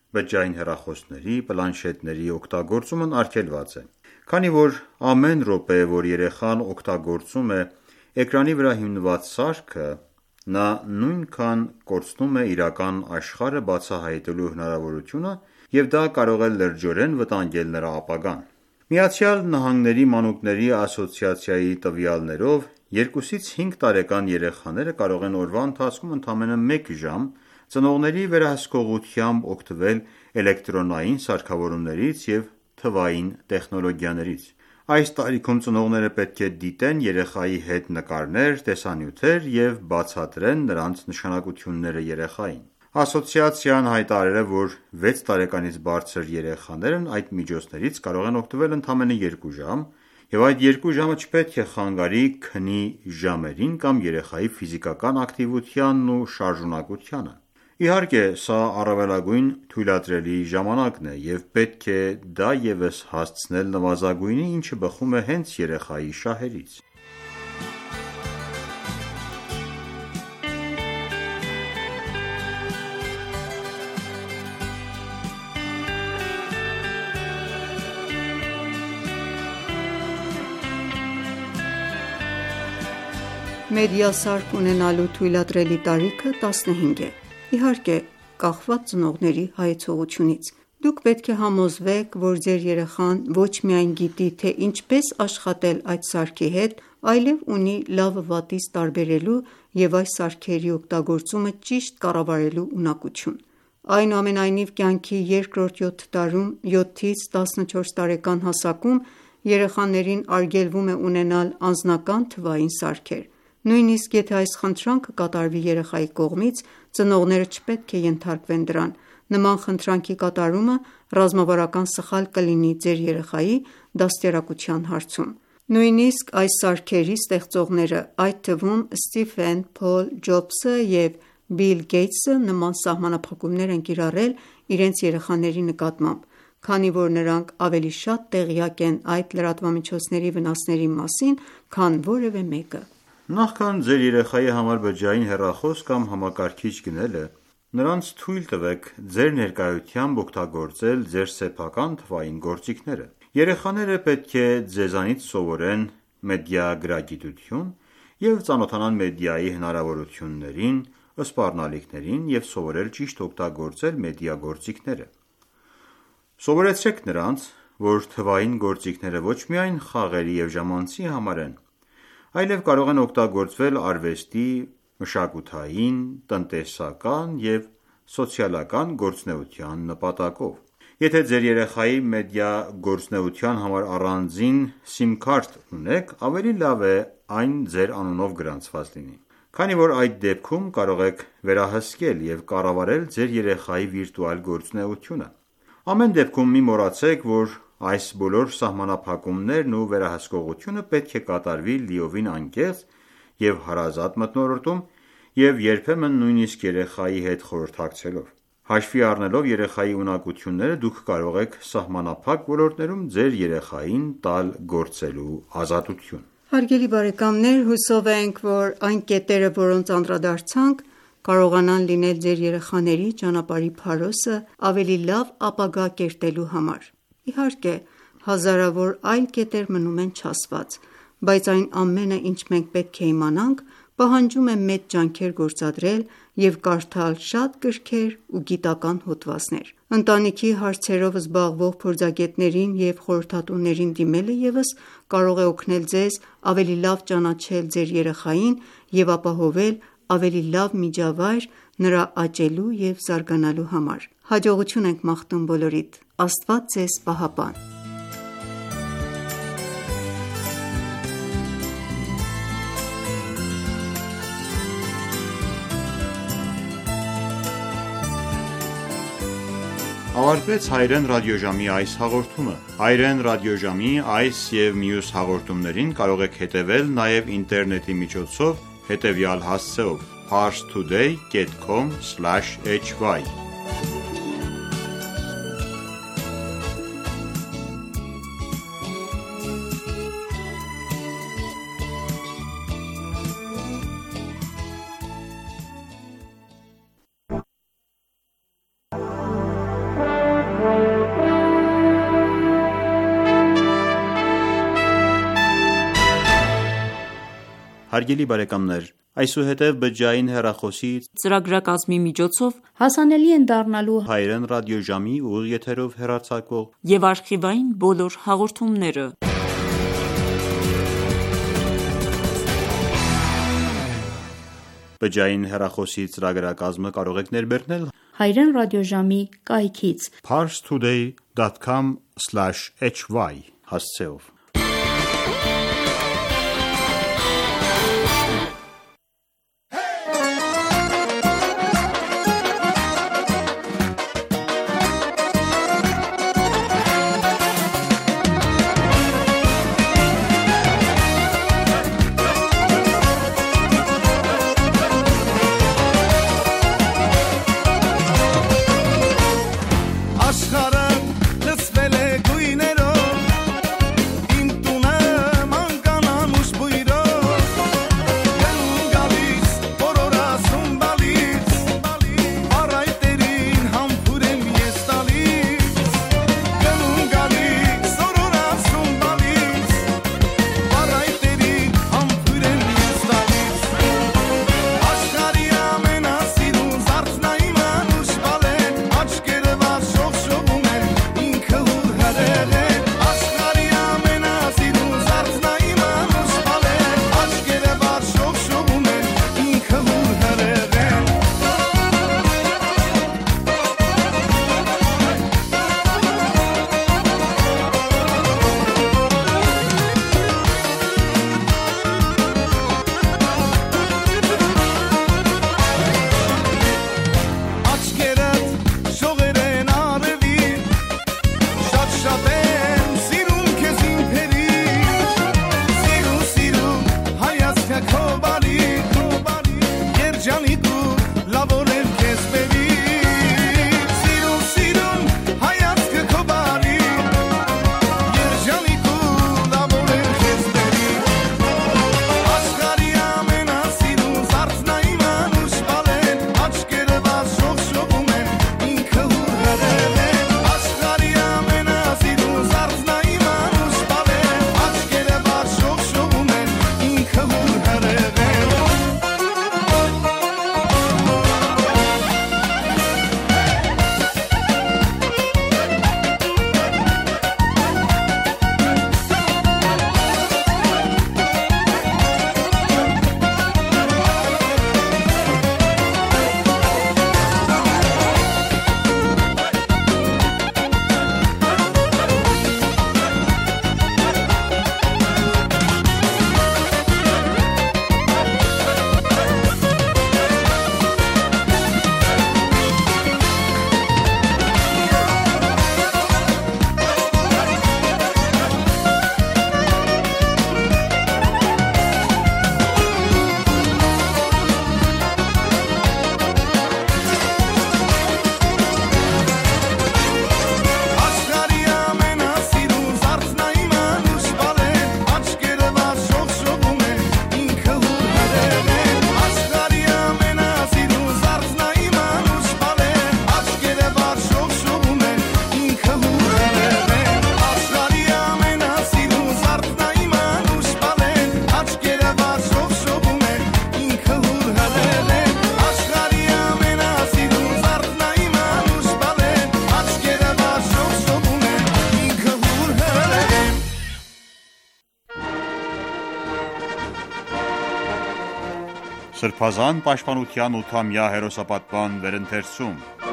բջջային հեռախոսների, պլանշետների օգտագործումն արգելված է։ Քանի որ ամեն րոպե, որ երեխան օգտագործում է էկրանի վրա հիմնված սարքը, նա նույնքան կորցնում է իրական աշխարհը բացահայտելու հնարավորությունը և դա կարող է լրջորեն վտանգել նրա ապագան։ Միացյալ Նահանգների մանուկների ասոցիացիայի տվյալներով երկուսից հինգ տարեկան երեխաները կարող են օրվա ընթացքում ընդամենը մեկ ժամ ծնողների վերահսկողությամբ օգտվել էլեկտրոնային սարքավորումներից և թվային տեխնոլոգիաներից։ Այս տարիքում ծնողները պետք է դիտեն երեխայի հետ նկարներ, տեսանյութեր և բացատրեն նրանց նշանակությունները երեխային։ Ասոցիացիան հայտարարել է, որ վեց տարեկանից բարձր երեխաներն այդ միջոցներից կարող են օգտվել ընդամենը երկու ժամ, և այդ երկու ժամը չպետք է խանգարի քնի ժամերին կամ երեխայի ֆիզիկական ակտիվությանն ու շարժունակությանը։ Իհարկե, սա առավելագույն թույլատրելի ժամանակն է, և պետք է դա ևս հասցնել նվազագույնի, ինչը բխում է հենց երեխայի շահերից։ Մեդիասարք ունենալու թույլատրելի տարիքը տասնհինգ է, իհարկե կախված ծնողների հայեցողությունից։ Դուք պետք է համոզվեք, որ ձեր երեխան ոչ միայն գիտի, թե ինչպես աշխատել այդ սարքի հետ, այլև ունի լավը վատից տարբերելու և այս սարքերի օգտագործումը ճիշտ կառավարելու ունակություն։ Այնուամենայնիվ, կյանքի երկրորդ յոթ տարում յոթից տասնչորս տարեկան հասակում երեխաներին արգելվում է ունենալ անձնական թվային սարքեր։ Նույնիսկ եթե այս խնդրանքը կատարվի երեխայի կողմից, ծնողները չպետք է ենթարկվեն դրան։ Նման խնդրանքի կատարումը ռազմավարական սխալ կլինի ձեր երեխայի դաստիարակության հարցում։ Նույնիսկ այս սարքերի ստեղծողները, այդ թվում Սթիվեն Փոլ Ջոբսը և Բիլ Գեյթսը, նման սահմանափակումներ են կիրառել իրենց երեխաների նկատմամբ, քանի որ նրանք ավելի շատ տեղյակ են այդ լրատվամիջոցների վնասների մասին, քան որևէ մեկը։ Նախքան ձեր երեխայի համար բջջային հեռախոս կամ համակարգիչ գնելը, նրանց թույլ տվեք ձեր ներկայությամբ օգտագործել ձեր սեփական թվային գործիքները։ Երեխաները պետք է ձեզանից սովորեն մեդիագրագիտություն և ծանոթանան մեդիայի հնարավորություններին, սպառնալիքներին և սովորել ճիշտ օգտագործել մեդիա գործիքները։ Սովորեցրեք նրանց, որ թվային գործիքները ոչ միայն խաղերի և ժամանցի համար են, այլև կարող են օգտագործվել արվեստի, մշակութային, տնտեսական և սոցիալական գործունեության նպատակով։ Եթե ձեր երեխայի մեդիագործունեության համար առանձին սիմ-քարտ ունեք, ավելի լավ է այն ձեր անունով գրանցված լինի, քանի որ այդ դեպքում կարող եք վերահսկել և կառավարել ձեր երեխայի վիրտուալ գործունեությունը։ Ամեն դեպքում մի մոռացեք, որ այս բոլոր սահմանափակումներն ու վերահսկողությունը պետք է կատարվի լիովին անկեղծ և հարազատ մթնոլորտում և երբեմն նույնիսկ երեխայի հետ խորհրդակցելով։ Հաշվի առնելով երեխայի ունակությունները, դուք կարող եք սահմանափակ ոլորտներում ձեր երեխային տալ գործելու ազատություն։ Հարգելի բարեկամներ, հուսով ենք, որ այն կետերը, որոնց անդրադարձանք, կարողանան լինել ձեր երեխաների ճանապարհի փարոսը ավելի լավ ապագա կերտելու համար։ Իհարկե, հազարավոր այլ կետեր մնում են չասված, բայց այն ամենը, ինչ մենք պետք է իմանանք, պահանջում է մեծ ջանքեր գործադրել և կարդալ շատ գրքեր ու գիտական հոդվածներ։ Ընտանիքի հարցերով զբաղվող փորձագետներին և խորհրդատուներին դիմելը ևս կարող է օգնել ձեզ ավելի լավ ճանաչել ձեր երեխային և ապահովել ավելի լավ միջավայր նրա աճելու և զարգանալու համար։ Հաջողություն ենք մաղթում բոլորիդ։ Աստված ձեզ պահապան։ Ավարտվեց Հայրեն ռադիոժամի այս հաղորդումը։ Հայրեն ռադիոժամի այս և մյուս հաղորդումներին կարող եք հետևել նաև ինտերնետի միջոցով հետևյալ հասցեով՝ parstoday dot com slash h y Հարգելի բարեկամներ, այսուհետև բջջային հեռախոսի ծրագրակազմի միջոցով հասանելի են դառնալու հայերեն ռադիոժամի ուղիղ եթերով հեռարձակվող և արխիվային բոլոր հաղորդումները։ Բջջային հեռախոսի ծրագրակազմը կարող եք ներբեռնել հայերեն ռադիոժամի կայքից parstoday dot com slash h y հասցեով։ Սրբազան պաշտպանության ութամյա հերոսապատման վերընթերցում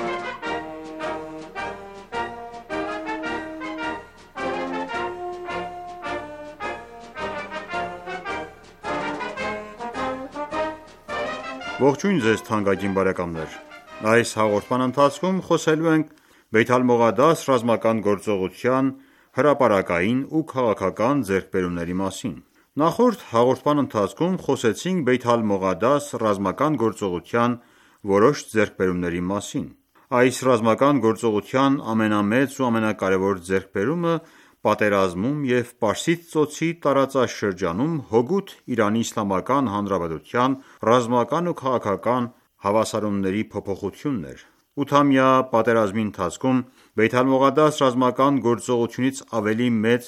Ողջույն ձեզ թանկագին բարեկամներ։ Այս հաղորդման ընթացքում խոսելու ենք Բեյթ Ալ-Մողադաս ռազմական գործողության հրապարակային ու քաղաքական ձեռքբերումների մասին։ Նախորդ հաղորդման ընթացքում խոսեցինք Բեյթ Ալ-Մողադաս ռազմական գործողության որոշ ձեռքբերումների մասին։ Այս ռազմական գործողության ամենամեծ ու ամենակարևոր ձեռքբերումը պատերազմում և Պարսից ծոցի տարածաշրջանում հօգուտ Իրանի Իսլամական Հանրապետության ռազմական ու քաղաքական հավասարումների փոփոխությունն էր։ Ութամյա պատերազմի ընթացքում Բեյթ Ալ-Մողադաս ռազմական գործողությունից ավելի մեծ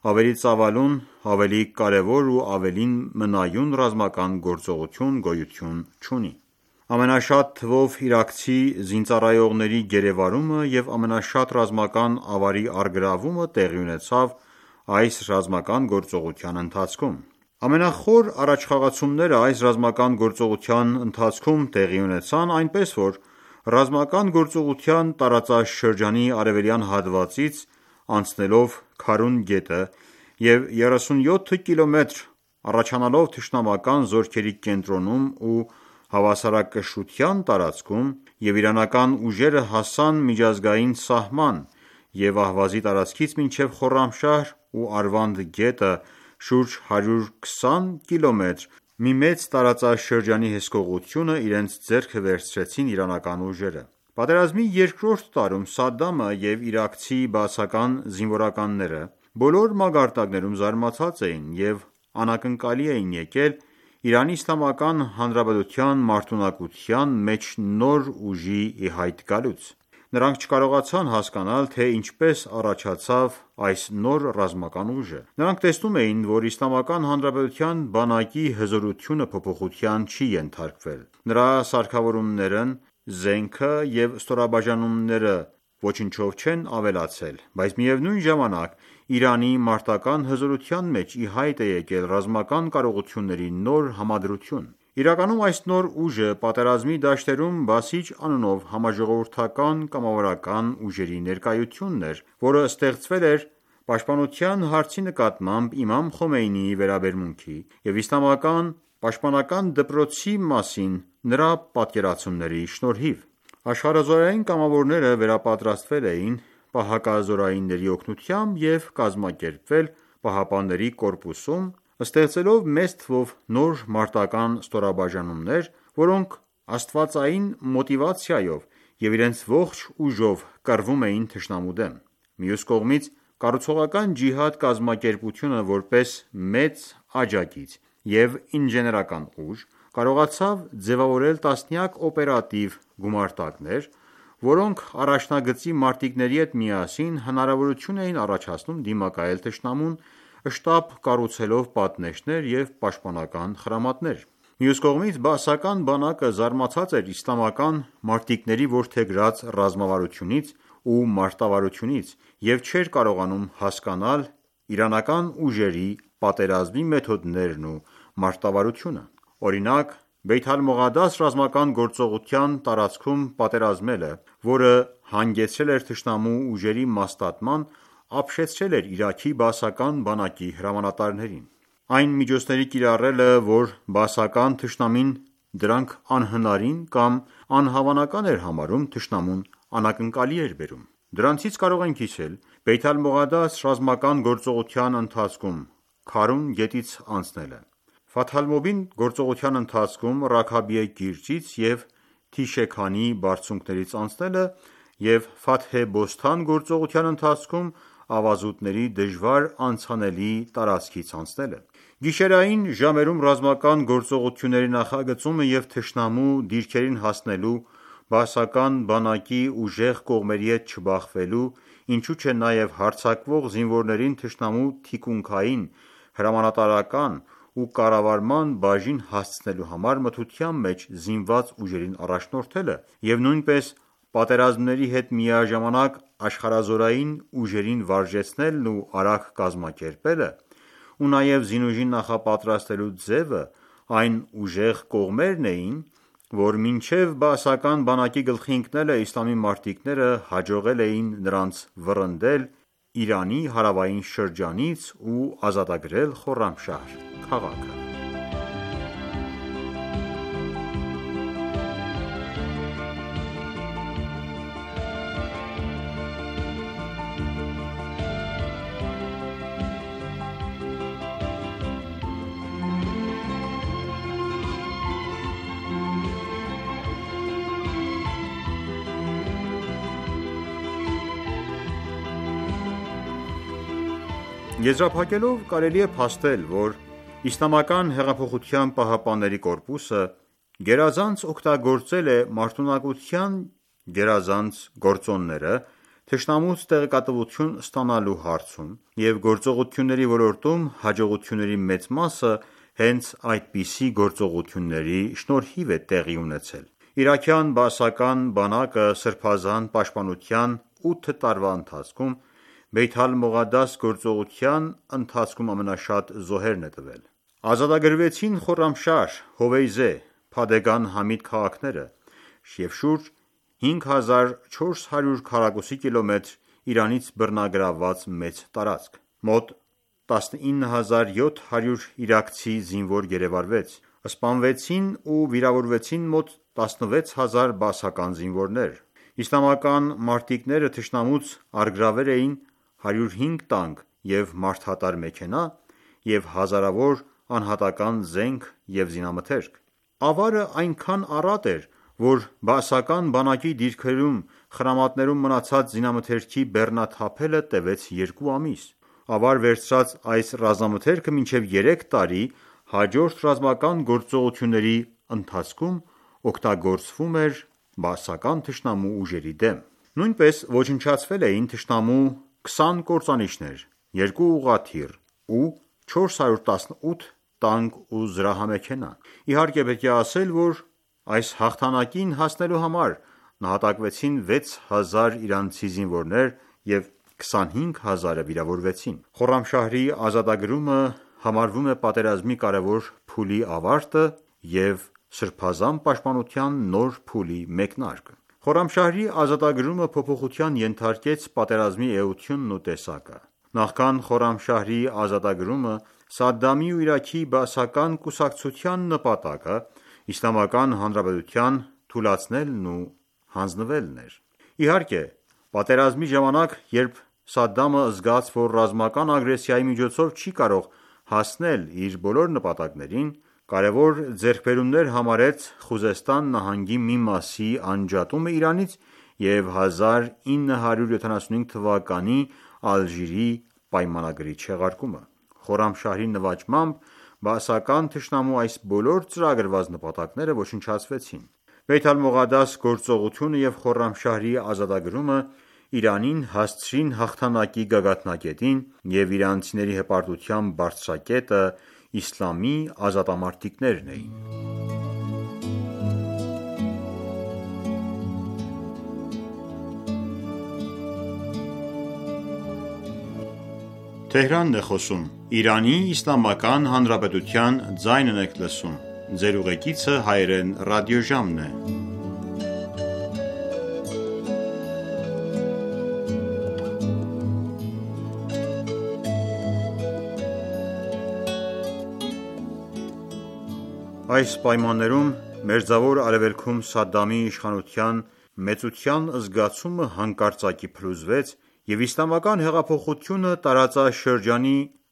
ավելի ծավալուն, ավելի կարևոր ու ավելի մնայուն ռազմական գործողություն գոյություն չունի։ Ամենաշատ թվով իրաքցի զինծառայողների գերեվարումը և ամենաշատ ռազմական ավարի առգրավումը տեղի ունեցավ այս ռազմական գործողության ընթացքում։ Ամենախոր առաջխաղացումները այս ռազմական գործողության ընթացքում տեղի ունեցան, այնպես որ ռազմական գործողության տարածաշրջանի արևելյան հատվածից անցնելով Քարուն գետը և երեսունյոթ կիլոմետր առաջանալով թշնամական զորքերի կենտրոնում ու հավասարակշռության տարածքում և իրանական ուժերը հասան միջազգային սահման և Ահվազի տարածքից մինչև Խորրամշահր ու Արվանդ գետը շուրջ հարյուր քսան կիլոմետր մի մեծ տարածաշրջանի հսկողությունը իրենց ձեռքը վերցրեցին իրանական ուժերը։ Պատերազմի երկրորդ տարում Սադամը և իրաքցի բաասական զինվորականները բոլոր մակարդակներում զարմացած էին և անակնկալի էին եկել Իրանի Իսլամական Հանրապետության մարտունակության մեջ նոր ուժի ի հայտ գալուց։ Նրանք չկարողացան հասկանալ, թե ինչպես առաջացավ այս նոր ռազմական ուժը։ Նրանք տեսնում էին, որ Իսլամական Հանրապետության բանակի հզորությունը փոփոխության չի ենթարկվել։ Նրա սարքավորումներն, զենքը և ստորաբաժանումները ոչնչով չեն ավելացել, բայց միևնույն ժամանակ Իրանի մարտական հզորության մեջ ի հայտ է եկել ռազմական կարողությունների նոր համադրություն։ Իրականում այս նոր ուժը պատերազմի դաշտերում Բասիջ անունով համաժողովրդական կամավորական ուժերի ներկայությունն էր, որը ստեղծվել էր պաշտպանության հարցի նկատմամբ իմամ Խոմեյնիի վերաբերմունքի և իսլամական պաշտպանական դպրոցի մասին նրա պատկերացումների շնորհիվ։ Աշխարհազորային կամավորները վերապատրաստվել էին պահակազորայինների օգնությամբ և կազմակերպվել ԻՀՊԿ-ում, ստեղծելով մեծ թվով նոր մարտական ստորաբաժանումներ, որոնք աստվածային մոտիվացիայով և իրենց ողջ ուժով կռվում էին թշնամու դեմ։ Մյուս կողմից, կառուցողական ջիհադ կազմակերպությունը որպես մեծ աջակից և ինժեներական ուժ կարողացավ ձևավորել տասնյակ օպերատիվ գումարտակներ, որոնք առաջնագծի մարտիկների հետ միասին հնարավորություն էին առաջացնում դիմակայել թշնամուն շտապ կառուցելով պատնեշներ և պաշտպանական խրամատներ։ Մյուս կողմից, բաասական բանակը զարմացած էր իսլամական մարտիկների որդեգրած ռազմավարությունից ու մարտավարությունից և չէր կարողանում հասկանալ իրանական ուժերի պատերազմի մեթոդներն ու մարտավարությունը։ Օրինակ, Բեյթ ալ-Մողադաս ռազմական գործողության տարածքում պատերազմելը, որը հանգեցրել էր թշնամու ուժերի մաստատման, ապշեցրել էր Իրաքի բաասական բանակի հրամանատարներին։ Այն միջոցների կիրառելը, որ բաասական թշնամին դրանք անհնարին կամ անհավանական էր համարում, թշնամուն անակնկալի էր բերում։ Դրանցից կարող ենք հիշել Բեյթ ալ-Մողադաս ռազմական գործողության ընթացքում Քարուն գետից անցնելը, Ֆաթհ ալ-Մուբին գործողության ընթացքում Ռաքաբիե կիրճից և Թիշեքանի բարձունքներից անցնելը և Ֆաթհ Բոստան գործողության ընթացքում ավազուտների դժվար անցանելի տարածքից անցնելը։ Գիշերային ժամերում ռազմական գործողությունների նախագծումը և թշնամու դիրքերին հասնելու, բաասական բանակի ուժեղ կողմերի հետ չբախվելու, ինչու չէ նաև հարձակվող զինվորներին թշնամու թիկունքային, հրամանատարական ու կառավարման բաժին հասցնելու համար մթության մեջ զինված ուժերին առաջնորդելը և նույնպես պատերազմների հետ միաժամանակ աշխարհազորային ուժերին վարժեցնելն ու արագ կազմակերպելը ու նաև զինուժի նախապատրաստելու ձևը այն ուժեղ կողմերն էին, որ մինչև բաասական բանակի գլխի ընկնելը իսլամի մարտիկները հաջողել էին նրանց վռնդել Իրանի հարավային շրջանից ու ազատագրել Խորրամշահր քաղաքը։ Եզրափակելով կարելի է փաստել, որ Իսլամական հեղափոխության պահապանների կորպուսը գերազանց օգտագործել է մարտունակության գերազանց գործոնները թշնամուց տեղեկատվություն ստանալու հարցում և գործողությունների ոլորտում հաջողությունների մեծ մասը հենց այդպիսի գործողությունների շնորհիվ է տեղի ունեցել։ Իրաքյան բաասական բանակը սրբազան պաշտպանության ութ տարվա ընթացքում Բեյթ ալ-Մողադաս գործողության ընթացքում ամենաշատ զոհերն է տվել։ Ազատագրվեցին Խորրամշահր, Հովեյզե, Փադեգան Համիդ քաղաքները և շուրջ հինգ հազար չորս հարյուր քառակուսի կիլոմետր Իրանից բռնագրավված մեծ տարածք։ Մոտ տասնինը հազար յոթ հարյուր իրաքցի զինվոր գերեվարվեց։ Սպանվեցին ու վիրավորվեցին մոտ տասնվեց հազար բաասական զինվորներ։ Իսլամական մարտիկները թշնամուց առգրավել էին հարյուր հինգ տանկ և մարդատար մեքենա և հազարավոր անհատական զենք և զինամթերք։ Ավարը այնքան առատ էր, որ բաասական բանակի դիրքերում խրամատներում մնացած զինամթերքի բեռնաթափելը տևեց երկու ամիս։ Ավար վերցրած այս ռազմամթերքը մինչև երեք տարի հաջորդ ռազմական գործողությունների ընթացքում օգտագործվում էր բաասական թշնամու ուժերի դեմ։ Նույնպես ոչնչացվել էին թշնամու քսան կործանիչներ, երկու ուղղաթիռ ու չորս հարյուր տասնութ տանկ ու զրահամեքենա։ Իհարկե պետք է ասել, որ այս հաղթանակին հասնելու համար նահատակվեցին վեց հազար իրանցի զինվորներ և քսանհինգ հազարը վիրավորվեցին։ Խորրամշահրի ազատագրումը համարվում է պատերազմի կարևոր փուլի ավարտը և սրբազան պաշտպանության նոր փուլի մեկնարկը։ Խորրամշահրի ազատագրումը փոփոխության ենթարկեց պատերազմի էությունն ու տեսակը։ Նախքան Խորրամշահրի ազատագրումը Սադամի ու Իրաքի բաասական կուսակցության նպատակը Իսլամական Հանրապետության թուլացնելն ու հանձնվելն էր։ Իհարկե, պատերազմի ժամանակ, երբ Սադամը զգաց, որ ռազմական ագրեսիայի միջոցով չի կարող հասնել իր բոլոր նպատակներին, կարևոր ձեռքբերումներ համարեց Խուզեստան նահանգի մի մասի անջատումը Իրանից և հազար ինը հարյուր յոթանասունհինգ թվականի Ալժիրի պայմանագրի չեղարկումը։ Խորրամշահրի նվաճմամբ բաասական թշնամու այս բոլոր ծրագրված նպատակները ոչնչացվեցին։ Բեյթ ալ-Մողադաս գործողությունը և Խորրամշահրի ազատագրումը Իրանին հասցրին հաղթանակի գագաթնակետին և իրանցիների հպարտության բարձրակետը իսլամի ազատամարտիկներն էին։ Այս պայմաններում Մերձավոր Արևելքում Սադամի իշխանության մեծության զգացումը հանկարծակի փլուզվեց և իսլամական հեղափոխությունը տարածաշրջանի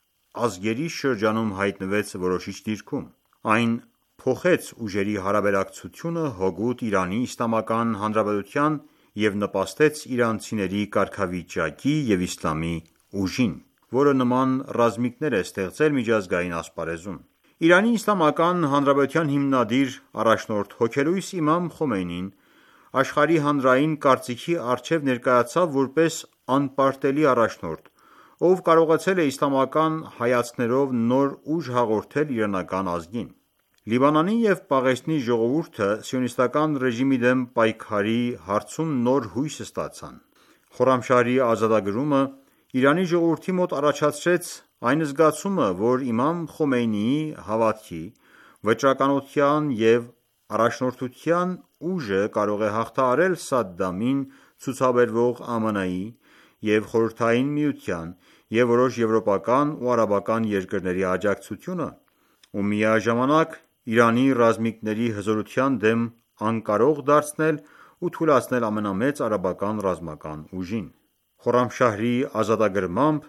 ազգերի շրջանում հայտնվեց որոշիչ դիրքում։ Այն փոխեց ուժերի հարաբերակցությունը հօգուտ Իրանի Իսլամական Հանրապետության և նպաստեց իրանցիների կարգավիճակի և իսլամի ուժին, որը նման ռազմիկներ է ստեղծել միջազգային ասպարեզում։ Իրանի Իսլամական Հանրապետության հիմնադիր առաջնորդ հոգելույս իմամ Խոմեյնին աշխարհի հանրային կարծիքի առջև ներկայացավ որպես անպարտելի առաջնորդ, ով կարողացել է իսլամական հայացքներով նոր ուժ հաղորդել իրանական ազգին։ Լիբանանի և Պաղեստինի ժողովուրդը սիոնիստական ռեժիմի դեմ պայքարի հարցում նոր հույս ստացան։ Խորրամշահրի ազատագրումը Իրանի ժողովրդի մոտ առաջացրեց այն զգացումը, որ իմամ Խոմեյնիի հավատքի, վճռականության և առաջնորդության ուժը կարող է հաղթահարել Սադամին ցուցաբերվող ԱՄՆ-ի և Խորհրդային Միության և որոշ եվրոպական ու արաբական երկրների աջակցությունը ու միաժամանակ Իրանի ռազմիկների հզորության դեմ անկարող դարձնել ու թուլացնել ամենամեծ արաբական ռազմական ուժին։ Խորրամշահրի ազատագրմամբ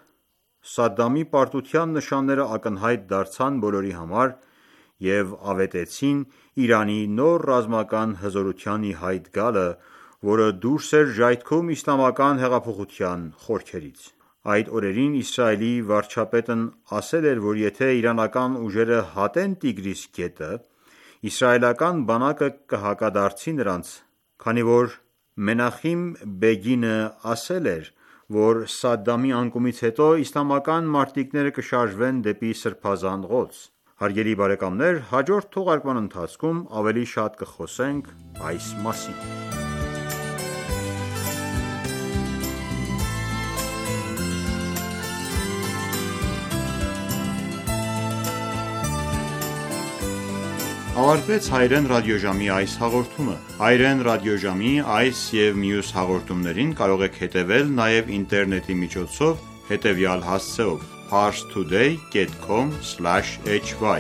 Սադամի պարտության նշանները ակնհայտ դարձան բոլորի համար և ավետեցին Իրանի նոր ռազմական հզորության ի հայտ գալը, որը դուրս էր ժայթքում իսլամական հեղափոխության խորքերից։ Այդ օրերին Իսրայելի վարչապետն ասել էր, որ եթե իրանական ուժերը հատեն Տիգրիս գետը, իսրայելական բանակը կհակադարձի նրանց, քանի որ Մենախիմ Բեգինը ասել էր, որ Սադդամի անկումից հետո իսլամական մարտիկները կշարժվեն դեպի Սրբազան Ղոդս։ Հարգելի բարեկամներ, հաջորդ թողարկման ընթացքում ավելի շատ կխոսենք այս մասին։ Ավարտվեց Հայրեն ռադիոժամի այս հաղորդումը։ Հայրեն ռադիոժամի այս և մյուս հաղորդումներին կարող եք հետևել նաև ինտերնետի միջոցով հետևյալ հասցեով՝ parstoday dot com slash h y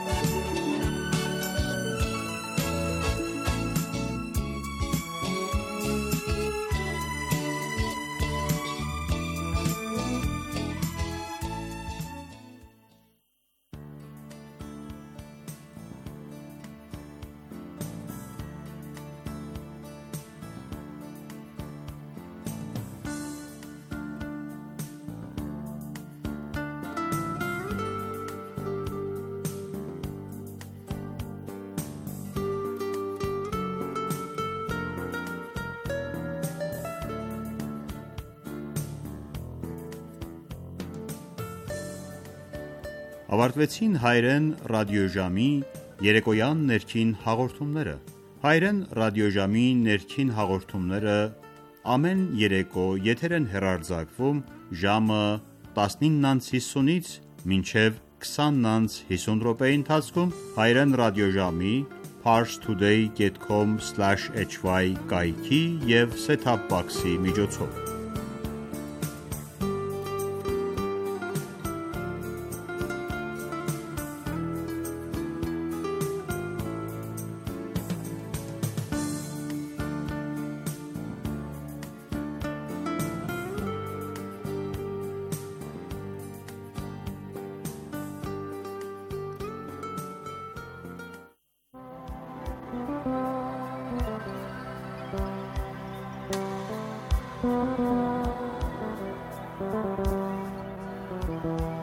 Ավարտվեցին Հայրեն ռադիոժամի երեկոյան ներքին հաղորդումները։ Հայրեն ռադիոժամի ներքին հաղորդումները ամեն երեկո եթեր են հեռարձակվում ժամը տասնինը հիսունից մինչև քսանը հիսուն րոպեի ընթացքում Հայրեն ռադիոժամի parstoday dot com slash h y կայքի և set-top box-ի միջոցով։ Thank you.